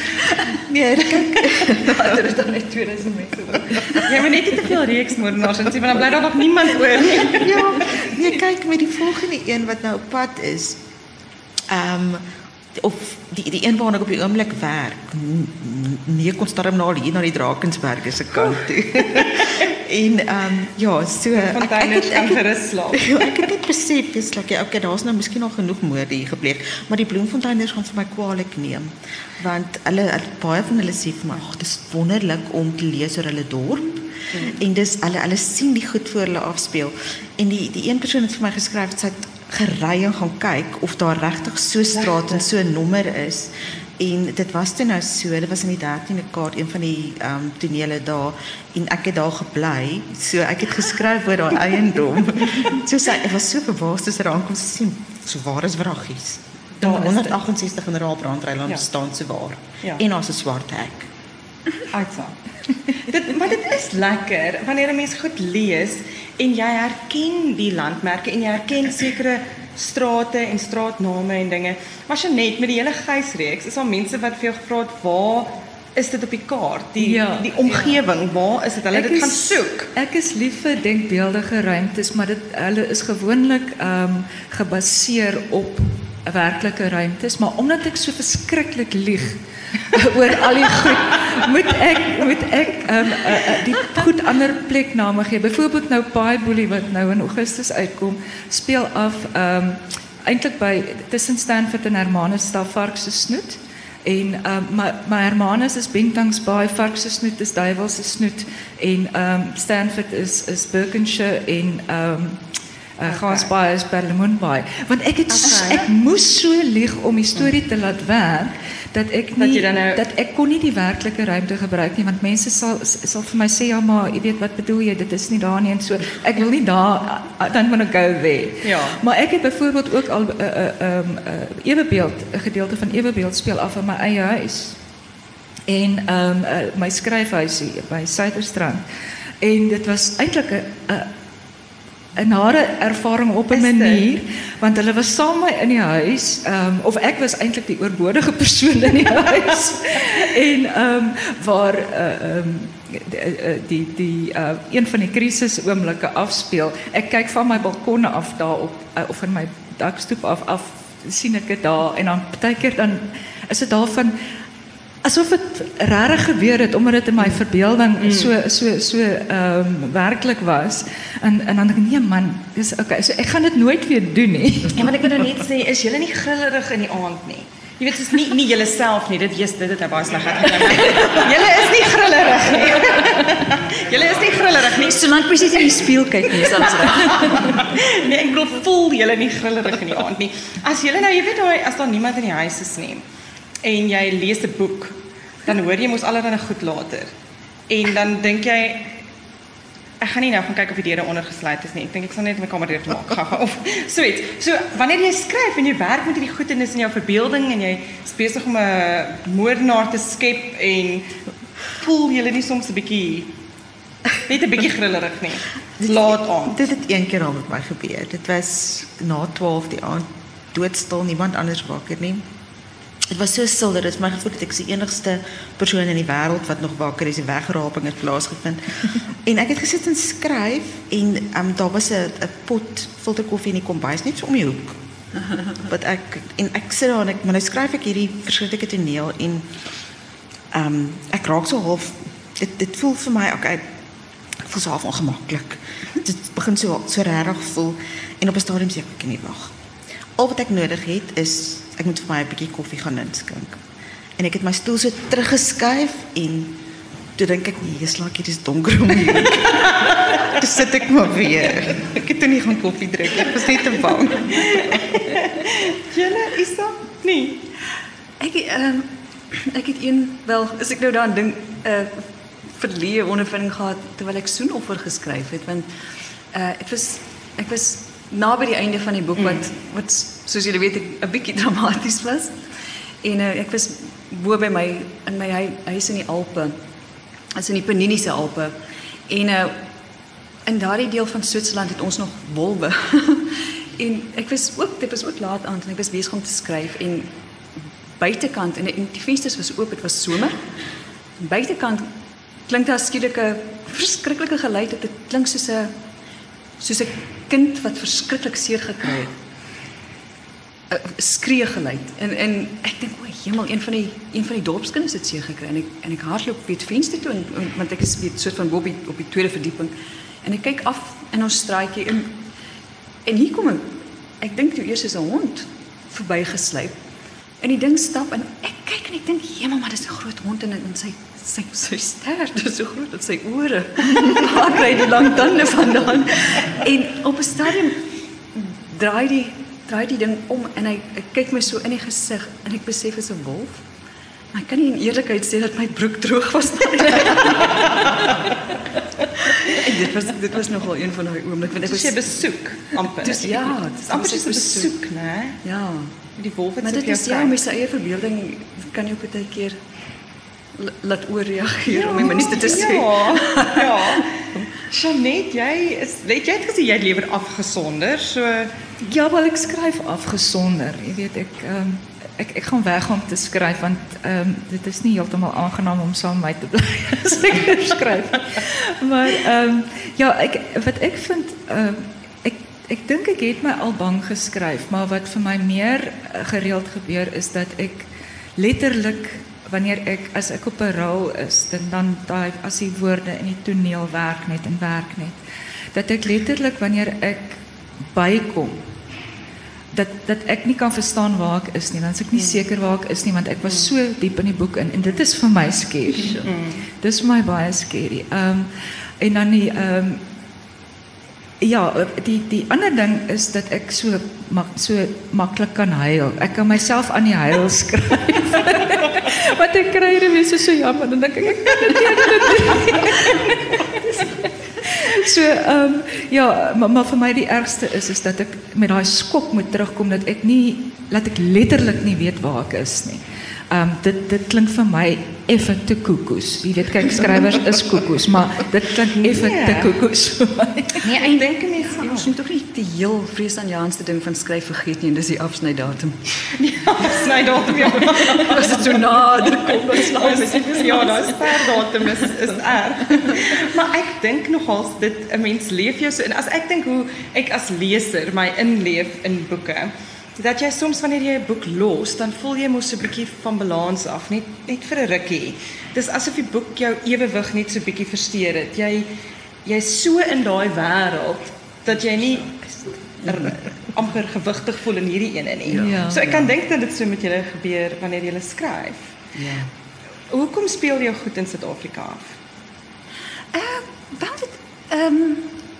Nee, kyk. Daar is dan net twee duisend mense. Jy moet net nie te veel reeksmoordenaars en sê want dan bly daar nog niemand oor nie. Ja, nee, kyk met die volgende een wat nou op pad is. Um, of die, die een waarna ek op die oomblik werk, nee, kon starm na hier na die Drakensberge se kant toe. en um, ja, so ek, ek het ek gerus slaap. Ek het net besef, dis like, ja, okay, daar's nou miskien al genoeg moorde hier gepleeg, maar die Bloemfonteiners gaan vir my kwaadlik neem, want hulle baie van hulle sê vir my, ag, dis wonderlik om te lees oor hulle dorp. Hmm. En dis hulle hulle sien die goed voor hulle afspeel. En die die een persoon het vir my geskryf, sy het gery en gaan kyk of daar regtig so straat en so 'n nommer is. En dit was toe nou so, dit was in die dertiende kaart, een van die um, tonele daar, en ek het daar gebly, so ek het geskryf oor daai eiendom. So sy, ek was so verbaas toe sy daar aankom, sy sê, so waar is wraggies? Daar honderd agt en sestig generaal brandryland ja. bestaan so waar. Ja. En daar's 'n swart hek. Uitsaam. dit, maar dit is lekker, wanneer 'n mens goed lees, en jy herken die landmerke, en jy herken sekere strate en straatname en dinge. Maar Jeanette, met die hele Gysreeks, is daar mense wat vir jou gevra het, waar is dit op die kaart? Die, ja, die omgewing, ja. waar is dit? Hulle dit gaan soek. Ek is lief vir denkbeeldige ruimtes, maar dit, hulle is gewoonlik um, gebaseer op werklike ruimtes, maar omdat ek so verskriklik lieg oor al die goed, moet ek moet ek um, uh, uh, die goed ander plekname gee. Byvoorbeeld nou Paai Boelie wat nou in Augustus uitkom, speel af um, eintlik by tussen Stanford en Hermanus daar Vark se Snoet. En um, maar maar Hermanus is Bentings Baai, Vark se Snoet is Duiwel se Snoet en um, Stanford is is Berkshire en um, Uh, okay. Gansbaai is Perlemoenbaai. Want ek het okay. ek moes so lieg om die storie te laat werk dat ek nie dat, nou... dat ek kon nie die werklike ruimte gebruik nie, want mense sal sal vir my sê ja, maar jy weet wat bedoel jy, dit is nie daar nie en so. Ek wil nie daar dan moet ek go there. Ja. Maar ek het byvoorbeeld ook al 'n uh, uh, um, uh, Ewebeeld, 'n gedeelte van Ewebeeld speel af in my eie huis. En um, uh, my skryfhuisie by Suiderstrand. En dit was eintlik 'n uh, 'n nare ervaring op 'n manier, want hulle was saam met my in die huis, um, of ek was eintlik die oorbodige persoon in die huis. en um, waar uh, um, die die, die uh, een van die krisis oomblikke afspeel. Ek kyk van my balkonne af daar op uh, of van my dakstoep af af sien ek dit daar en dan partykeer dan is dit daarvan asof dit regtig gebeur het omdat dit in my verbeelding mm. so so so ehm um, werklik was en en dan dink ek nee man, dis okay, so ek gaan dit nooit weer doen nie. Ja, maar ek wil nou net sê is julle nie grillerig in die aand nie. Jy weet, dis nie nie julle self nie. Dit is dit het nou baie sleg gegaan. Julle is nie grillerig nie. Julle is nie grillerig nie. Solank presies in die spieël kyk nie, is alles reg. Nee, ek bedoel voel julle nie grillerig in die aand nie. As julle nou, jy weet daai as daar niemand in die huis is nie en jy lees 'n boek, dan hoor jy mos allerlei goed later. En dan dink jy ek gaan nie nou gaan kyk of die deure ondergesluit is nie. Ek dink ek sal net my kamer deur maak gaan of so iets. So wanneer jy skryf en jy werk met hierdie goedenis in jou verbeelding en jy is besig om 'n moordenaar te skep en voel jy nie soms 'n bietjie Net 'n bietjie grillerig nie. Laat aan. Dit het een keer al met my gebeur. Dit was na twaalf die aand, doodstil, niemand anders wakker nie. Dit was so stil dat dit my gevoel het ek is die enigste persoon in die wêreld wat nog wakker is. Die wegraping het plaasgevind. En ek het gesit en skryf en um, daar was 'n pot filterkoffie in die kombuis net so om die hoek. Wat ek en ek sit daar en ek maar nou skryf ek hierdie verskriklike toneel en um, ek raak so half dit dit voel vir my okay, ek voel so half ongemaklik. Dit begin so so regtig voel en op 'n stadium sê ek ek kan nie wag. Al wat ek nodig het is ek moet vir my 'n bietjie koffie gaan inskink. En ek het my stoel so teruggeskuif en toe dink ek nee, slaak hier is donker om hier. Toe sit ek maar weer. Ek het toe nie gaan koffie drink. Ek was net te bang. Julle is dat nie. Ek um, ek het een wel, as ek nou daaraan dink, 'n uh, verleë ondervinding gehad terwyl ek Soenoffer geskryf het, want uh, ek was ek was naby die einde van die boek wat wat soos julle weet 'n bietjie dramaties was. En uh, ek was bo by my in my huis in die Alpe. As in die Penniniese Alpe. En uh, in daardie deel van Switserland het ons nog wolwe. En ek was ook dit was ook laat aand en ek was besig om te skryf en buitekant en die vensters was oop, dit was somer. Buitekant klink daar skielik 'n verskriklike geluid. Dit klink soos 'n soos 'n kind wat verskriklik seer gekry het. 'n Skree geluid. En en ek dink o, hemel, een van die een van die dorpskinders het seer gekry en ek en ek hardloop by die venster toe en, en want ek is weet soort van Bobby op die tweede verdieping en ek kyk af in ons straatjie en en hier kom 'n ek dink toe eers is 'n hond verbygesluip. En die ding stap en ek kyk en ek dink, "Jemma, maar dis 'n groot hond en en sy sy sy stert is so groot dat sy ore. Waar kry die lang tande vandaan?" En op 'n stadium draai die draai die ding om en hy ek kyk my so in die gesig en ek besef is 'n wolf. Maar ek kan nie in eerlikheid sê dat my broek droog was nie. En dit was dit was nogal een van daai oomblikke want ek was jy besoek amper. Dus, ja, dit is amper soos 'n besoek, né? Ja. Die wolf het maar dit is ja, met sy eie verbeelding kan jy op 'n keer laat oorreageer ja, om die minste te sê. Ja. Ja. Jeanette, jy is weet jy het gesê jy lewer afgesonder, so ja, wel ek skryf afgesonder. Jy weet ek um, ek ek gaan weg om te skryf want um, dit is nie heeltemal aangenaam om saam met my te bly as ek skryf. Maar um, ja, ek wat ek vind um, ek ek dink ek het my al bang geskryf, maar wat vir my meer gereeld gebeur is dat ek letterlik wanneer ek as ek op 'n rol is, dan dan daai as die woorde in die toneel werk net en werk net, dat ek letterlik wanneer ek bykom dat dat ek nie kan verstaan waar ek is nie, dan is ek nie seker waar ek is nie want ek was so diep in die boek in en dit is vir my scary. Mm. Dit is vir my baie scary. Ehm um, en dan die ehm um, ja, die die ander ding is dat ek so mak, so maklik kan huil. Ek kan myself aan die huil skryf. Wat ek kry dit is so jammer dan dink ek ek kan dit nie. So ehm um, ja, maar, maar vir my die ergste is is dat ek met daai skok moet terugkom dat ek nie laat ek letterlik nie weet waar ek is nie. Ehm um, dit dit klink vir my effe te koekoes. Jy weet kyk skrywers is koekoes, maar dit klink effe nee. te koekoes vir my. Nee, ek dink nie ja, ons moet tog nie die heel vreesaanjaendste ding van skryf vergeet nie en dis die afsnydatum. Ja, afsnydatum. Ja. As dit so nader kom, dan slaap ek. Ja, daai sperdatum is is erg. Maar ek dink nogals dit 'n mens leef jou so en as ek dink hoe ek as leser my inleef in boeke, dat jy soms wanneer jy 'n boek los, dan voel jy mos so 'n bietjie van balans af, net net vir 'n rukkie. Dis asof die boek jou ewewig net so 'n bietjie versteur het. Jy jy's so in daai wêreld dat jy nie amper gewigtig voel in hierdie ene nie. Ja, so ek kan ja. dink dat dit so met julle gebeur wanneer jy skryf. Ja. Hoekom speel jy goed in Suid-Afrika af? Eh, uh, wel dit ehm um,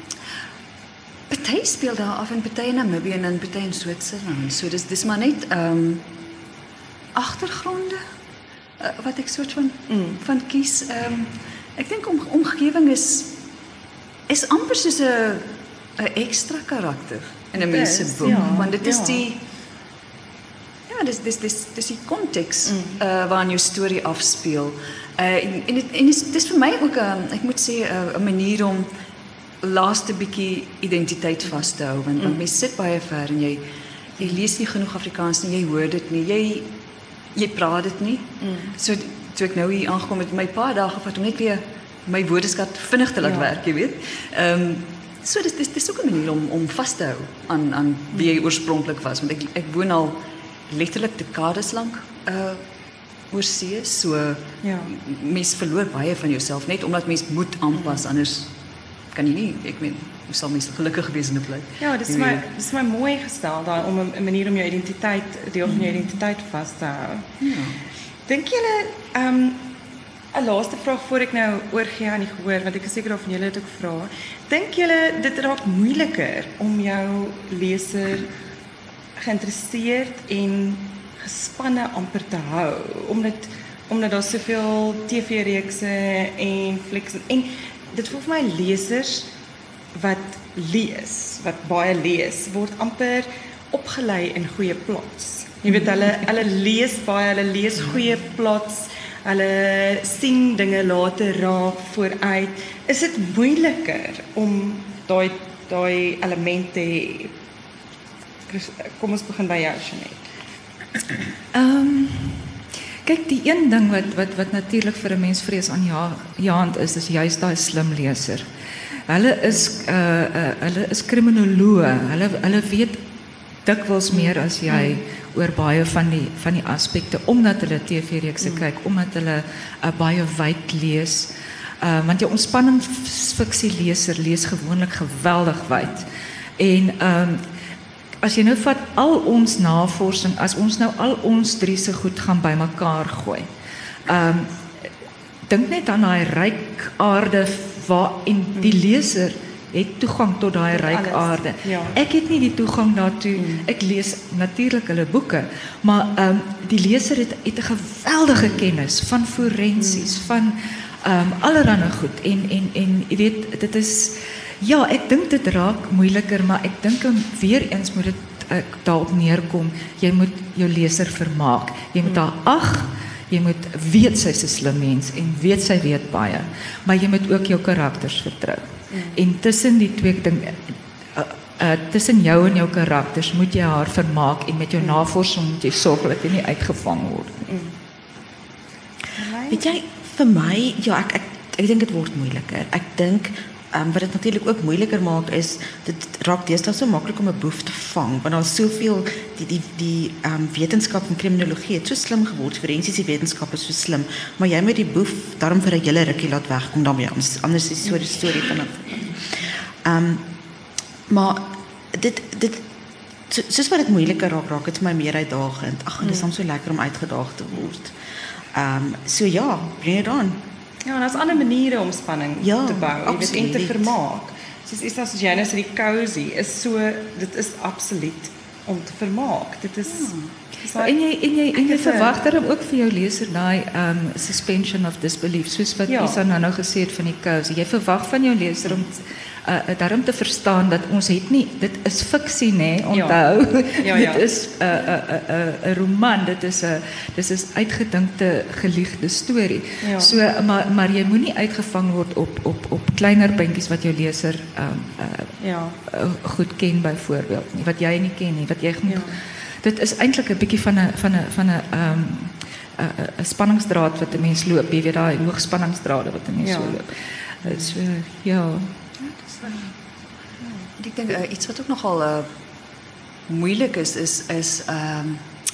party speel daar af en party in Namibië en party in Switserland. So dis dis maar net ehm um, agtergronde uh, wat ek soort van mm. van kies. Ehm um, ek dink om, omgewing is is amper soos 'n 'n ekstra karakter in 'n mens se boek, ja, want dit is ja. die ja, dis dis dis dis die konteks mm. uh, waarin jou storie afspeel. Uh, en en dit en dit is vir my ook 'n ek moet sê 'n uh, manier om laaste bietjie identiteit vas te hou, want, want mense sit baie ver en jy jy lees nie genoeg Afrikaans nie, jy hoor dit nie, jy jy praat dit nie. Mm. So toe ek nou hier aangekom het, my paar dae gevat om net weer my woordeskat vinnig te laat ja. werk, jy weet. Ehm um, so dis dis dis ook 'n manier om om vas te hou aan aan wie jy oorspronklik was, want ek ek woon al letterlik dekades lank uh oor see, so ja. mens verloor baie van jouself net omdat mens moet aanpas, anders kan jy nie, ek meen, hoe sal mens gelukkig wees in 'n plek? Ja, dis my dis my mooi gestel daai om 'n manier om jou identiteit, deel van jou identiteit vas te hou. Ja. Dink julle ehm um, 'n laaste vraag voor ek nou oorgee aan die gehoor, want ek is seker of van julle dit ook vra. Dink julle dit raak moeiliker om jou leser geïnteresseerd en gespanne amper te hou, omdat omdat daar soveel T V-reekse en flieks en dit voel vir my lesers wat lees, wat baie lees, word amper opgelei in goeie plots. Jy weet hulle hulle lees baie, hulle lees goeie plots, hulle sien dinge later raak vooruit. Is dit moeiliker om daai daai elemente hê? Kom ons begin by jou, Jeanette. Ehm um, kyk, die een ding wat wat wat natuurlik vir 'n mens vrees aan ja jaand is, is juist daai slim leser. Hulle is uh, uh hulle is kriminoloë. Hulle hulle weet dikwels meer as jy oor baie van die van die aspekte omdat hulle T V-reekse kyk, omdat hulle uh, baie wyd lees. Uh want jou ontspanningsfiksie leser lees gewoonlik geweldig wyd. En ehm um, as jy nou vat al ons navorsing, as ons nou al ons drie se goed gaan bymekaar gooi. Ehm um, dink net aan daai ryk aarde waar en die leser het toegang tot daai ryk aarde. Ja. Ek het nie die toegang daartoe. Mm. Ek lees natuurlik hulle boeke, maar ehm um, die leser het het 'n geweldige kennis van forensies, mm. van ehm um, allerlei goed en en en jy weet dit is ja, ek dink dit raak moeiliker, maar ek dink weer eens moet dit ek daarop neerkom. Jy moet jou leser vermaak. Jy moet haar ag, jy moet weet sy's 'n slim mens en weet sy weet baie, maar jy moet ook jou karakters vertrou. Mm. En tussen die twee ding uh, uh, tussen jou en jou karakters moet jy haar vermaak en met jou mm. navorsing moet jy sorg dat jy nie uitgevang word nie. Mm. Weet jy, vir my, ja, ek ek ek dink dit word moeiliker. Ek dink Um, wat dit natuurlik ook moeiliker maak is, dit raak deesdae so maklik om 'n boef te vang, want daar's soveel die die die um, wetenskap van kriminologie het so slim geword, forensiese wetenskap is so slim, maar jy moet die boef daarom vir 'n hele rukkie laat wegkom daarmee, anders anders is so 'n storie van 'n um, maar dit dit so, soos wat dit moeiliker raak, raak dit vir my meer uitdagend. Ag, dit is dan so lekker om uitgedaag te word. Um, so ja, bring it on. Ja, en daar's ander maniere om spanning ja, te bou, jy weet, en te vermaak. Soos is as jy nou sê die cozy is so, dit is absoluut om te vermaak. Dit is ja. en jy en jy en jy verwag dan ook vir jou leser daai um suspension of disbelief, soos wat ja. Isa nou nou gesê het van die cozy. Jy verwag van jou leser om uh, daarom te verstaan dat ons het nie, dit is fiksie nê, onthou. Ja. Ja, ja. Dit is 'n 'n 'n 'n roman, dit is 'n dis is uitgedinkte geliegde storie. Ja. So maar maar jy moenie uitgevang word op op op kleiner puntjies wat jou leser um uh, ja. uh, goed ken byvoorbeeld nie, wat jy nie ken nie, wat jy moet ja. Dit is eintlik 'n bietjie van 'n van 'n van 'n um 'n spanningsdraad wat 'n mens loop, jy weet daai hoogspanningsdrade wat 'n mens ja. so loop. So ja. Ik denk uh, iets wat ook nogal uh, moeilijk is, is, is um,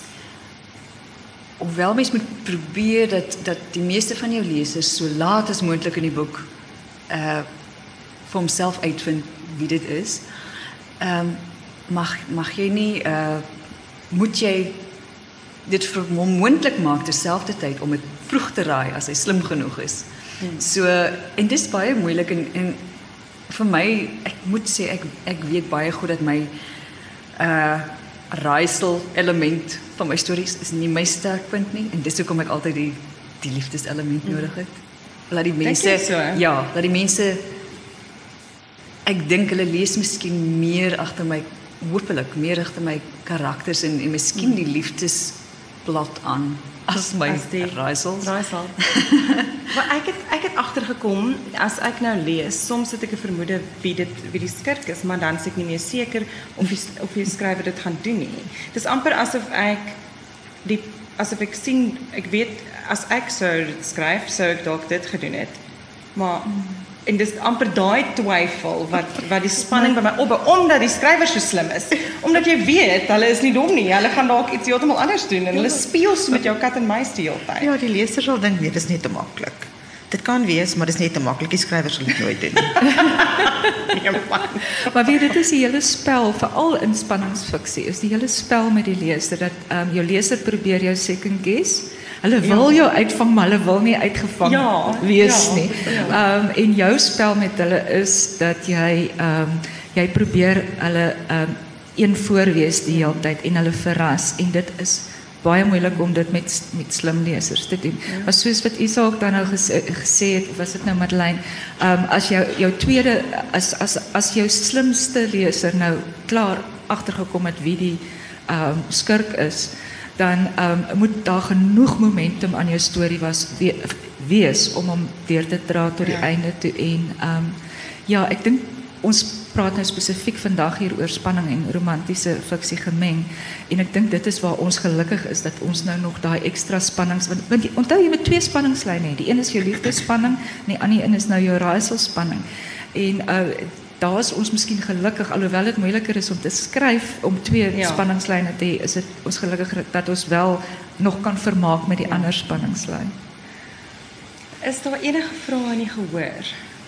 hoewel mens moet proberen dat, dat die meeste van jouw lezers zo laat als mogelijk in die boek uh, voor hemzelf uitvindt wie dit is, um, mag, mag jij niet, uh, moet jij dit voor hem onmogelijk maken dezelfde tijd om het vroeg te raaien als hij slim genoeg is. Hmm. So, en dit is baie moeilijk en, en vir my, ek moet sê, ek, ek weet baie goed dat my uh, raaisel element van my stories is nie my sterkpunt nie, en dis hoekom ek altyd die, die liefdeselement mm. nodig het. Laat die mense, so, ja, laat die mense, ek dink hulle lees miskien meer agter my, hopelik, meer agter my karakters en, en miskien mm. die liefdes blad aan as my As die- raaisels. Raaisel. Maar ek het ek het agtergekom as ek nou lees, soms het ek 'n vermoede wie dit wie die skurk is, maar dan is ek nie meer seker of die of die skrywer dit gaan doen nie. Dis amper asof ek die asof ek sien, ek weet as ek sou dit skryf, sou ek dalk dit gedoen het. Maar en dis amper daai twyfel wat wat die spanning by my opbou omdat die skrywer so slim is. Omdat jy weet, hulle is nie dom nie. Hulle gaan dalk iets heeltemal anders doen en hulle speel so met jou kat en muis die hele tyd. Ja, die leser sal dink nee, dis net te maklik. Dit kan wees, maar dis net te maklik. Die skrywer sal dit nooit doen nie. Nee, man. Maar weet dit is die hele spel, veral in spanningsfiksie, is die hele spel met die leser dat um, jou leser probeer jou second guess. Hulle wil jou uitvang, maar hulle wil nie uitgevang Ja, wees ja, nie. Um, en jou spel met hulle is dat jy um, jy probeer hulle um, een voorwees die hele tyd en hulle verras en dit is baie moeilik om dit met met slim lesers te doen. Ja. Maar soos wat Isak dan nou gesê, gesê het, of was dit nou Madeleine, um, as jou jou tweede as as as jou slimste leser nou klaar agtergekom het wie die um, skurk is, dan um, moet daar genoeg momentum aan jou storie was we, wees om hom deur te dra tot die ja. einde toe en um, ja, ek dink ons praat nou spesifiek vandag hier oor spanning en romantiese fiksie gemeng en ek dink dit is waar ons gelukkig is dat ons nou nog daai ekstra spannings want, want onthou jy met twee spanningslyne die een is jou liefdesspanning en die ander een is nou jou raaiselspanning en uh, daar is ons miskien gelukkig alhoewel dit moeiliker is om te skryf om twee ja. spanningslyne te hê is dit ons gelukkig dat ons wel nog kan vermaak met die ja. ander spanningslyn. Is daar enige vrae in die gehoor?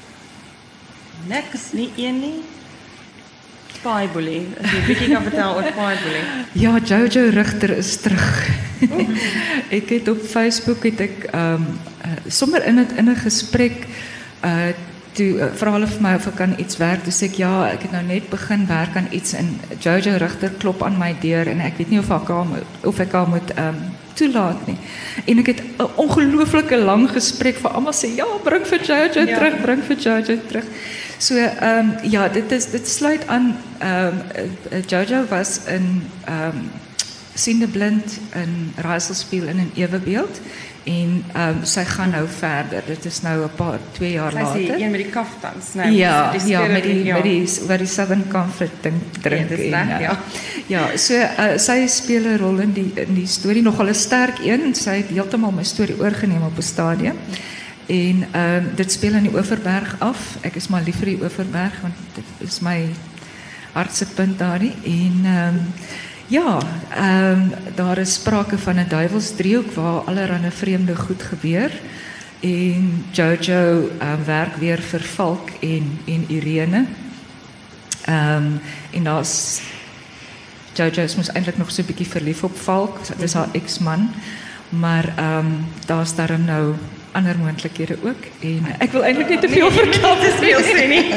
Niks, nie een nie. Spybully, as jy 'n bietjie kan vertel oor Spybully. Ja, Jojo Rigter is terug. Ek het op Facebook het ek um, uh, sommer in het, in 'n gesprek uh, toe uh, vra hulle vir my of ek kan iets werk. Toe sê ek ja, ek het nou net begin werk aan iets en Jojo Rigter klop aan my deur en ek weet nie of ek haar moet of ek haar moet um, toelaat nie. En ek het 'n ongelooflike lang gesprek vir almal sê ja, bring vir Jojo ja. terug, bring vir Jojo terug. So ehm um, ja, dit is dit sluit aan ehm um, Jojo was in ehm um, siende blind in Raaiselspieël en in Ewebeeld en ehm um, sy gaan nou verder. Dit is nou 'n paar twee jaar Sy later. Sy is een met die kaftans, nee. Ja, die ja, met die ja. met die wat die Southern Comfort ding drink Ja, dis en reg, ja. ja. Ja, so uh, sy speel 'n rol in die in die storie, nogal 'n sterk een. Sy het heeltemal my storie oorgeneem op 'n stadium. En ehm um, dit speel in die Oeverberg af. Ek is maar lief vir die Oeverberg want dit is my hartse punt daarin. En ehm um, ja, ehm um, daar is sprake van 'n duiwelsdriehoek waar allerlei vreemde goed gebeur. En Jojo um, werk weer vir Falk en en Irene. Ehm um, en daar's Jojo is mos eintlik nog so 'n bietjie verlief op Falk. Dit is haar ex-man. Maar ehm um, daar's daarom nou ander moontlikhede ook en ek wil eintlik nie te veel vertel te veel sê nie.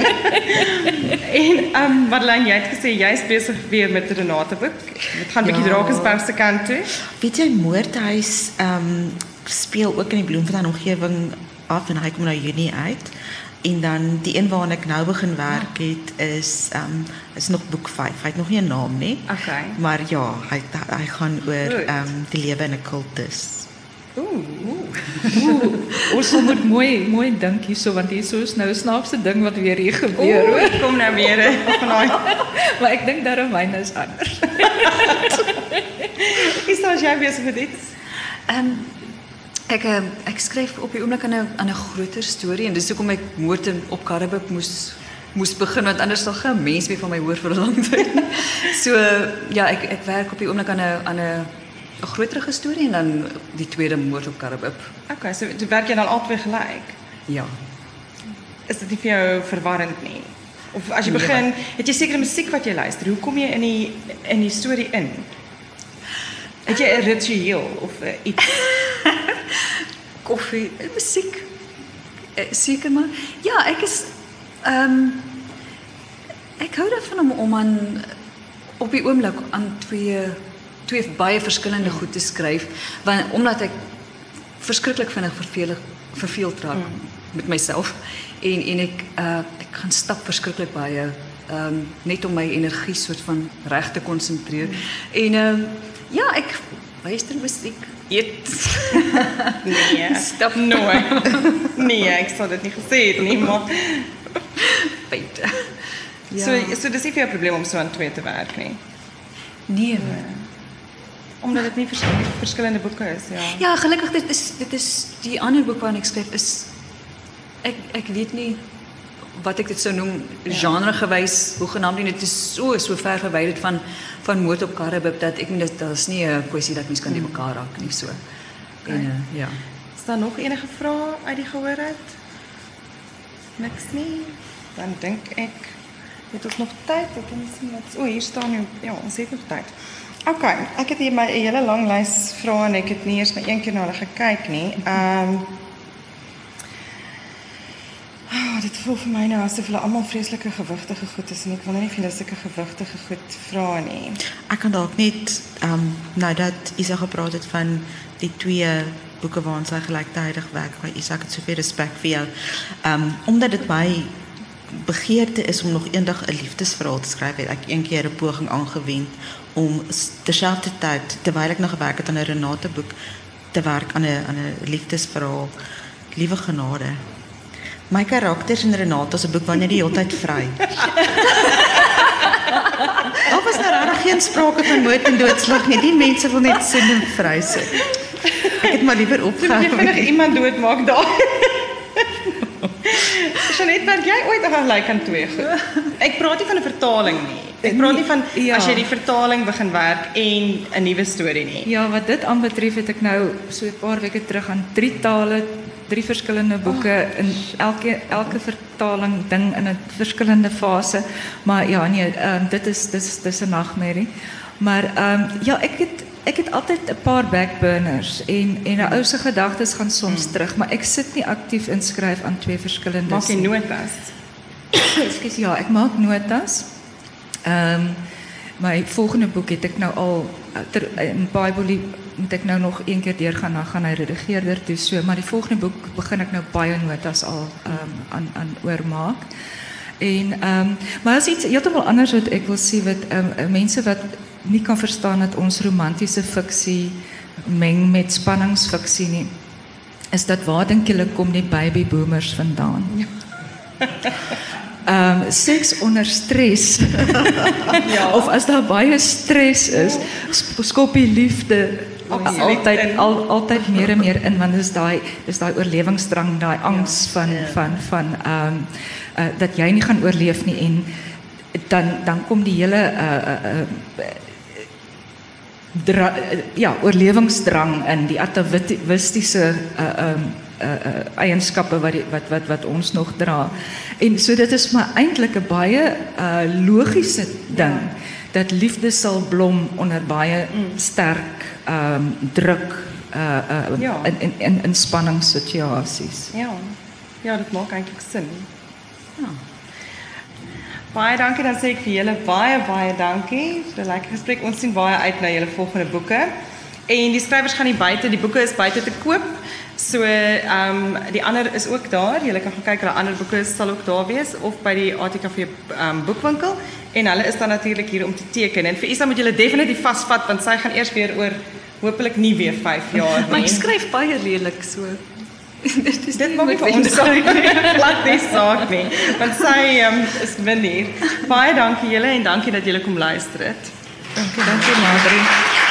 En um, Madeleine, jy het gesê jy's besig weer met Renate boek. Dit gaan 'n bietjie Ja. Drakensberg se kant toe. Weet jy, Moordhuis um, speel ook in die Bloemfontein omgewing af en hy kom nou Junie uit. En dan die een waarna ek nou begin werk het is um, is nog boek vyf. Hy het nog nie 'n naam nie. Okay. Maar ja, hy hy gaan oor Goed. um, die lewe in 'n kultus. Ooh, Oeh, ons moet mooi mooi dink hierso want hierso is nou 'n snaakse ding wat weer hier gebeur hoor. Oeh, kom nou weer hè, van daai. Maar ek dink daarom myne is anders. Is daar jy besig met iets? Ehm ek uh, ek skryf op die oomblik aan 'n aan 'n groter storie en dis hoekom ek moord in op Karibik moes moes begin want anders sal geen mens meer van my hoor vir 'n lang tyd. So ja, ek ek werk op die oomblik aan 'n aan 'n 'n groter storie en dan die tweede moord op Karibik. Okay, so jy werk jy dan albei gelyk. Ja. Is dit nie vir jou verwarrend nie? Of as jy Nee, begin, het jy sekere musiek wat jy luister? Hoe kom jy in die in die storie in? Het jy 'n ritueel of uh, iets? Koffie, eh, musiek. Eh, Seker maar. Ja, ek is ehm um, ek hou daarvan om om aan op die oomblik aan twee twee baie verskillende goed te skryf want omdat ek verskriklik vinnig vervelig verveeld raak mm. met myself en en ek uh, ek gaan stap verskriklik baie um, net om my energie soort van reg te konsentreer mm. en um, ja ek luister musiek, eet. Nee, Stap nooit. Nee, ek sal dit nie gesê het nie, maar buite. ja. so so dis nie vir jou probleem om so aan twee te werk nie. Nee. Omdat dit nie vers verskillende boeke is, ja. Ja, gelukkig dit is dit is die ander boek waarin ek skryf is ek ek weet nie wat ek dit sou noem genregewys hoegenaamd nie, dit is so so ver verwyderd van van moord op Karibib dat ek meen dit daar's nie 'n kwessie dat mense kan die mekaar raak nie so. Okay. En uh, ja. Is daar nog enige vrae uit die gehoor uit? Niks nie. Dan dink ek het ons nog tyd. Ek kan sien wat o, hier staan nie. Ja, ons het nog tyd. OK, ek het hier my 'n hele lang lys vrae en ek het nie eers maar een keer na hulle gekyk nie. Ehm um, Oh, dit voel vir my nou asof hulle almal vreeslike gewigtige goed is en ek wil nie vir hulle sulke gewigtige goed vra nie. Ek kan dalk net um nou dat Isa gepraat het van die twee boeke waaraan sy gelyktydig werk, by Isa het soveel respek vir jou. Um omdat dit my begeerte is om nog eendag 'n liefdesverhaal te skryf, het ek een keer 'n poging aangewend om terselfdertyd terwyl ek nog gewerk het aan 'n Renate boek te werk aan 'n aan 'n liefdesverhaal. Liewe genade. My karakters in Renata se boek wanneer die hele tyd vry. Daar was nou regtig geen sprake van moord en doodslag nie. Die mense wil net sin en vry sit. Ek het maar liewer opgehou. Jy vinnig iemand doodmaak daar. Jeanette, werk jy ooit aan gelyk aan twee goed? Ek praat nie van 'n vertaling nie. Ek praat nie van ja. as jy die vertaling begin werk en 'n nuwe storie nie. Ja, wat dit aanbetref het ek nou so 'n paar weke terug aan drie tale, drie verskillende boeke oh, in elke elke vertaling ding in 'n verskillende fase. Maar ja, nee, um, dit is dis dis 'n nagmerrie. Maar ehm um, ja, ek het ek het altyd 'n paar backburners en en 'n ou se gedagtes gaan soms hmm. terug, maar ek sit nie aktief inskryf aan twee verskillende. Maak jy notas? Ekskuus, ja, ek maak notas. Ehm um, my volgende boek het ek nou al ter, in Bybel moet ek nou nog een keer deurgaan, dan gaan hy redigeerder toe so, maar die volgende boek begin ek nou baie notas al ehm um, aan aan oormaak. En ehm um, maar as iets heeltemal anders wat ek wil sê wat ehm um, mense wat nie kan verstaan dat ons romantiese fiksie meng met spanningsfiksie nie, is dat waar dink julle kom die baby boomers vandaan? Ja. Ehm um, seks onder stres. Ja. Of as daar baie stres is, skop die liefde altyd al, altyd meer en meer in, want dis daai dis daai oorlewingsdrang, daai angs van van van ehm um, uh, dat jy nie gaan oorleef nie en dan dan kom die hele uh, uh, uh, dra, uh, ja, oorlewingsdrang in die atavistiese uh, um, uh, uh, eienskappe wat, die, wat wat wat ons nog dra. En so dit is maar eintlik 'n baie uh, logiese ding ja. dat liefde sal blom onder baie mm. sterk um, druk uh, uh, ja. in in in, in spanningssituasies. Ja. Ja, dit maak eintlik sin. Ja. Baie dankie, dan sê ek vir julle baie baie dankie vir 'n lekker gesprek. Ons sien baie uit na julle volgende boeke. En die skrywers gaan nie buite, die boeke is buite te koop. So ehm um, die ander is ook daar. Julle kan gaan kyk, hulle ander boeke sal ook daar wees of by die A T K V ehm um, boekwinkel en hulle is dan natuurlik hier om te teken. En vir Isa moet julle definitief vasvat want sy gaan eers weer oor hopelik nie weer vyf jaar nie. Maar ek skryf baie lelik so. Dit is dit maak nie vir ons saak nie. Laat dit saak nie. Want sy um, is min hier. Baie dankie julle en dankie dat julle kom luister het. Dankie, dankie Madri.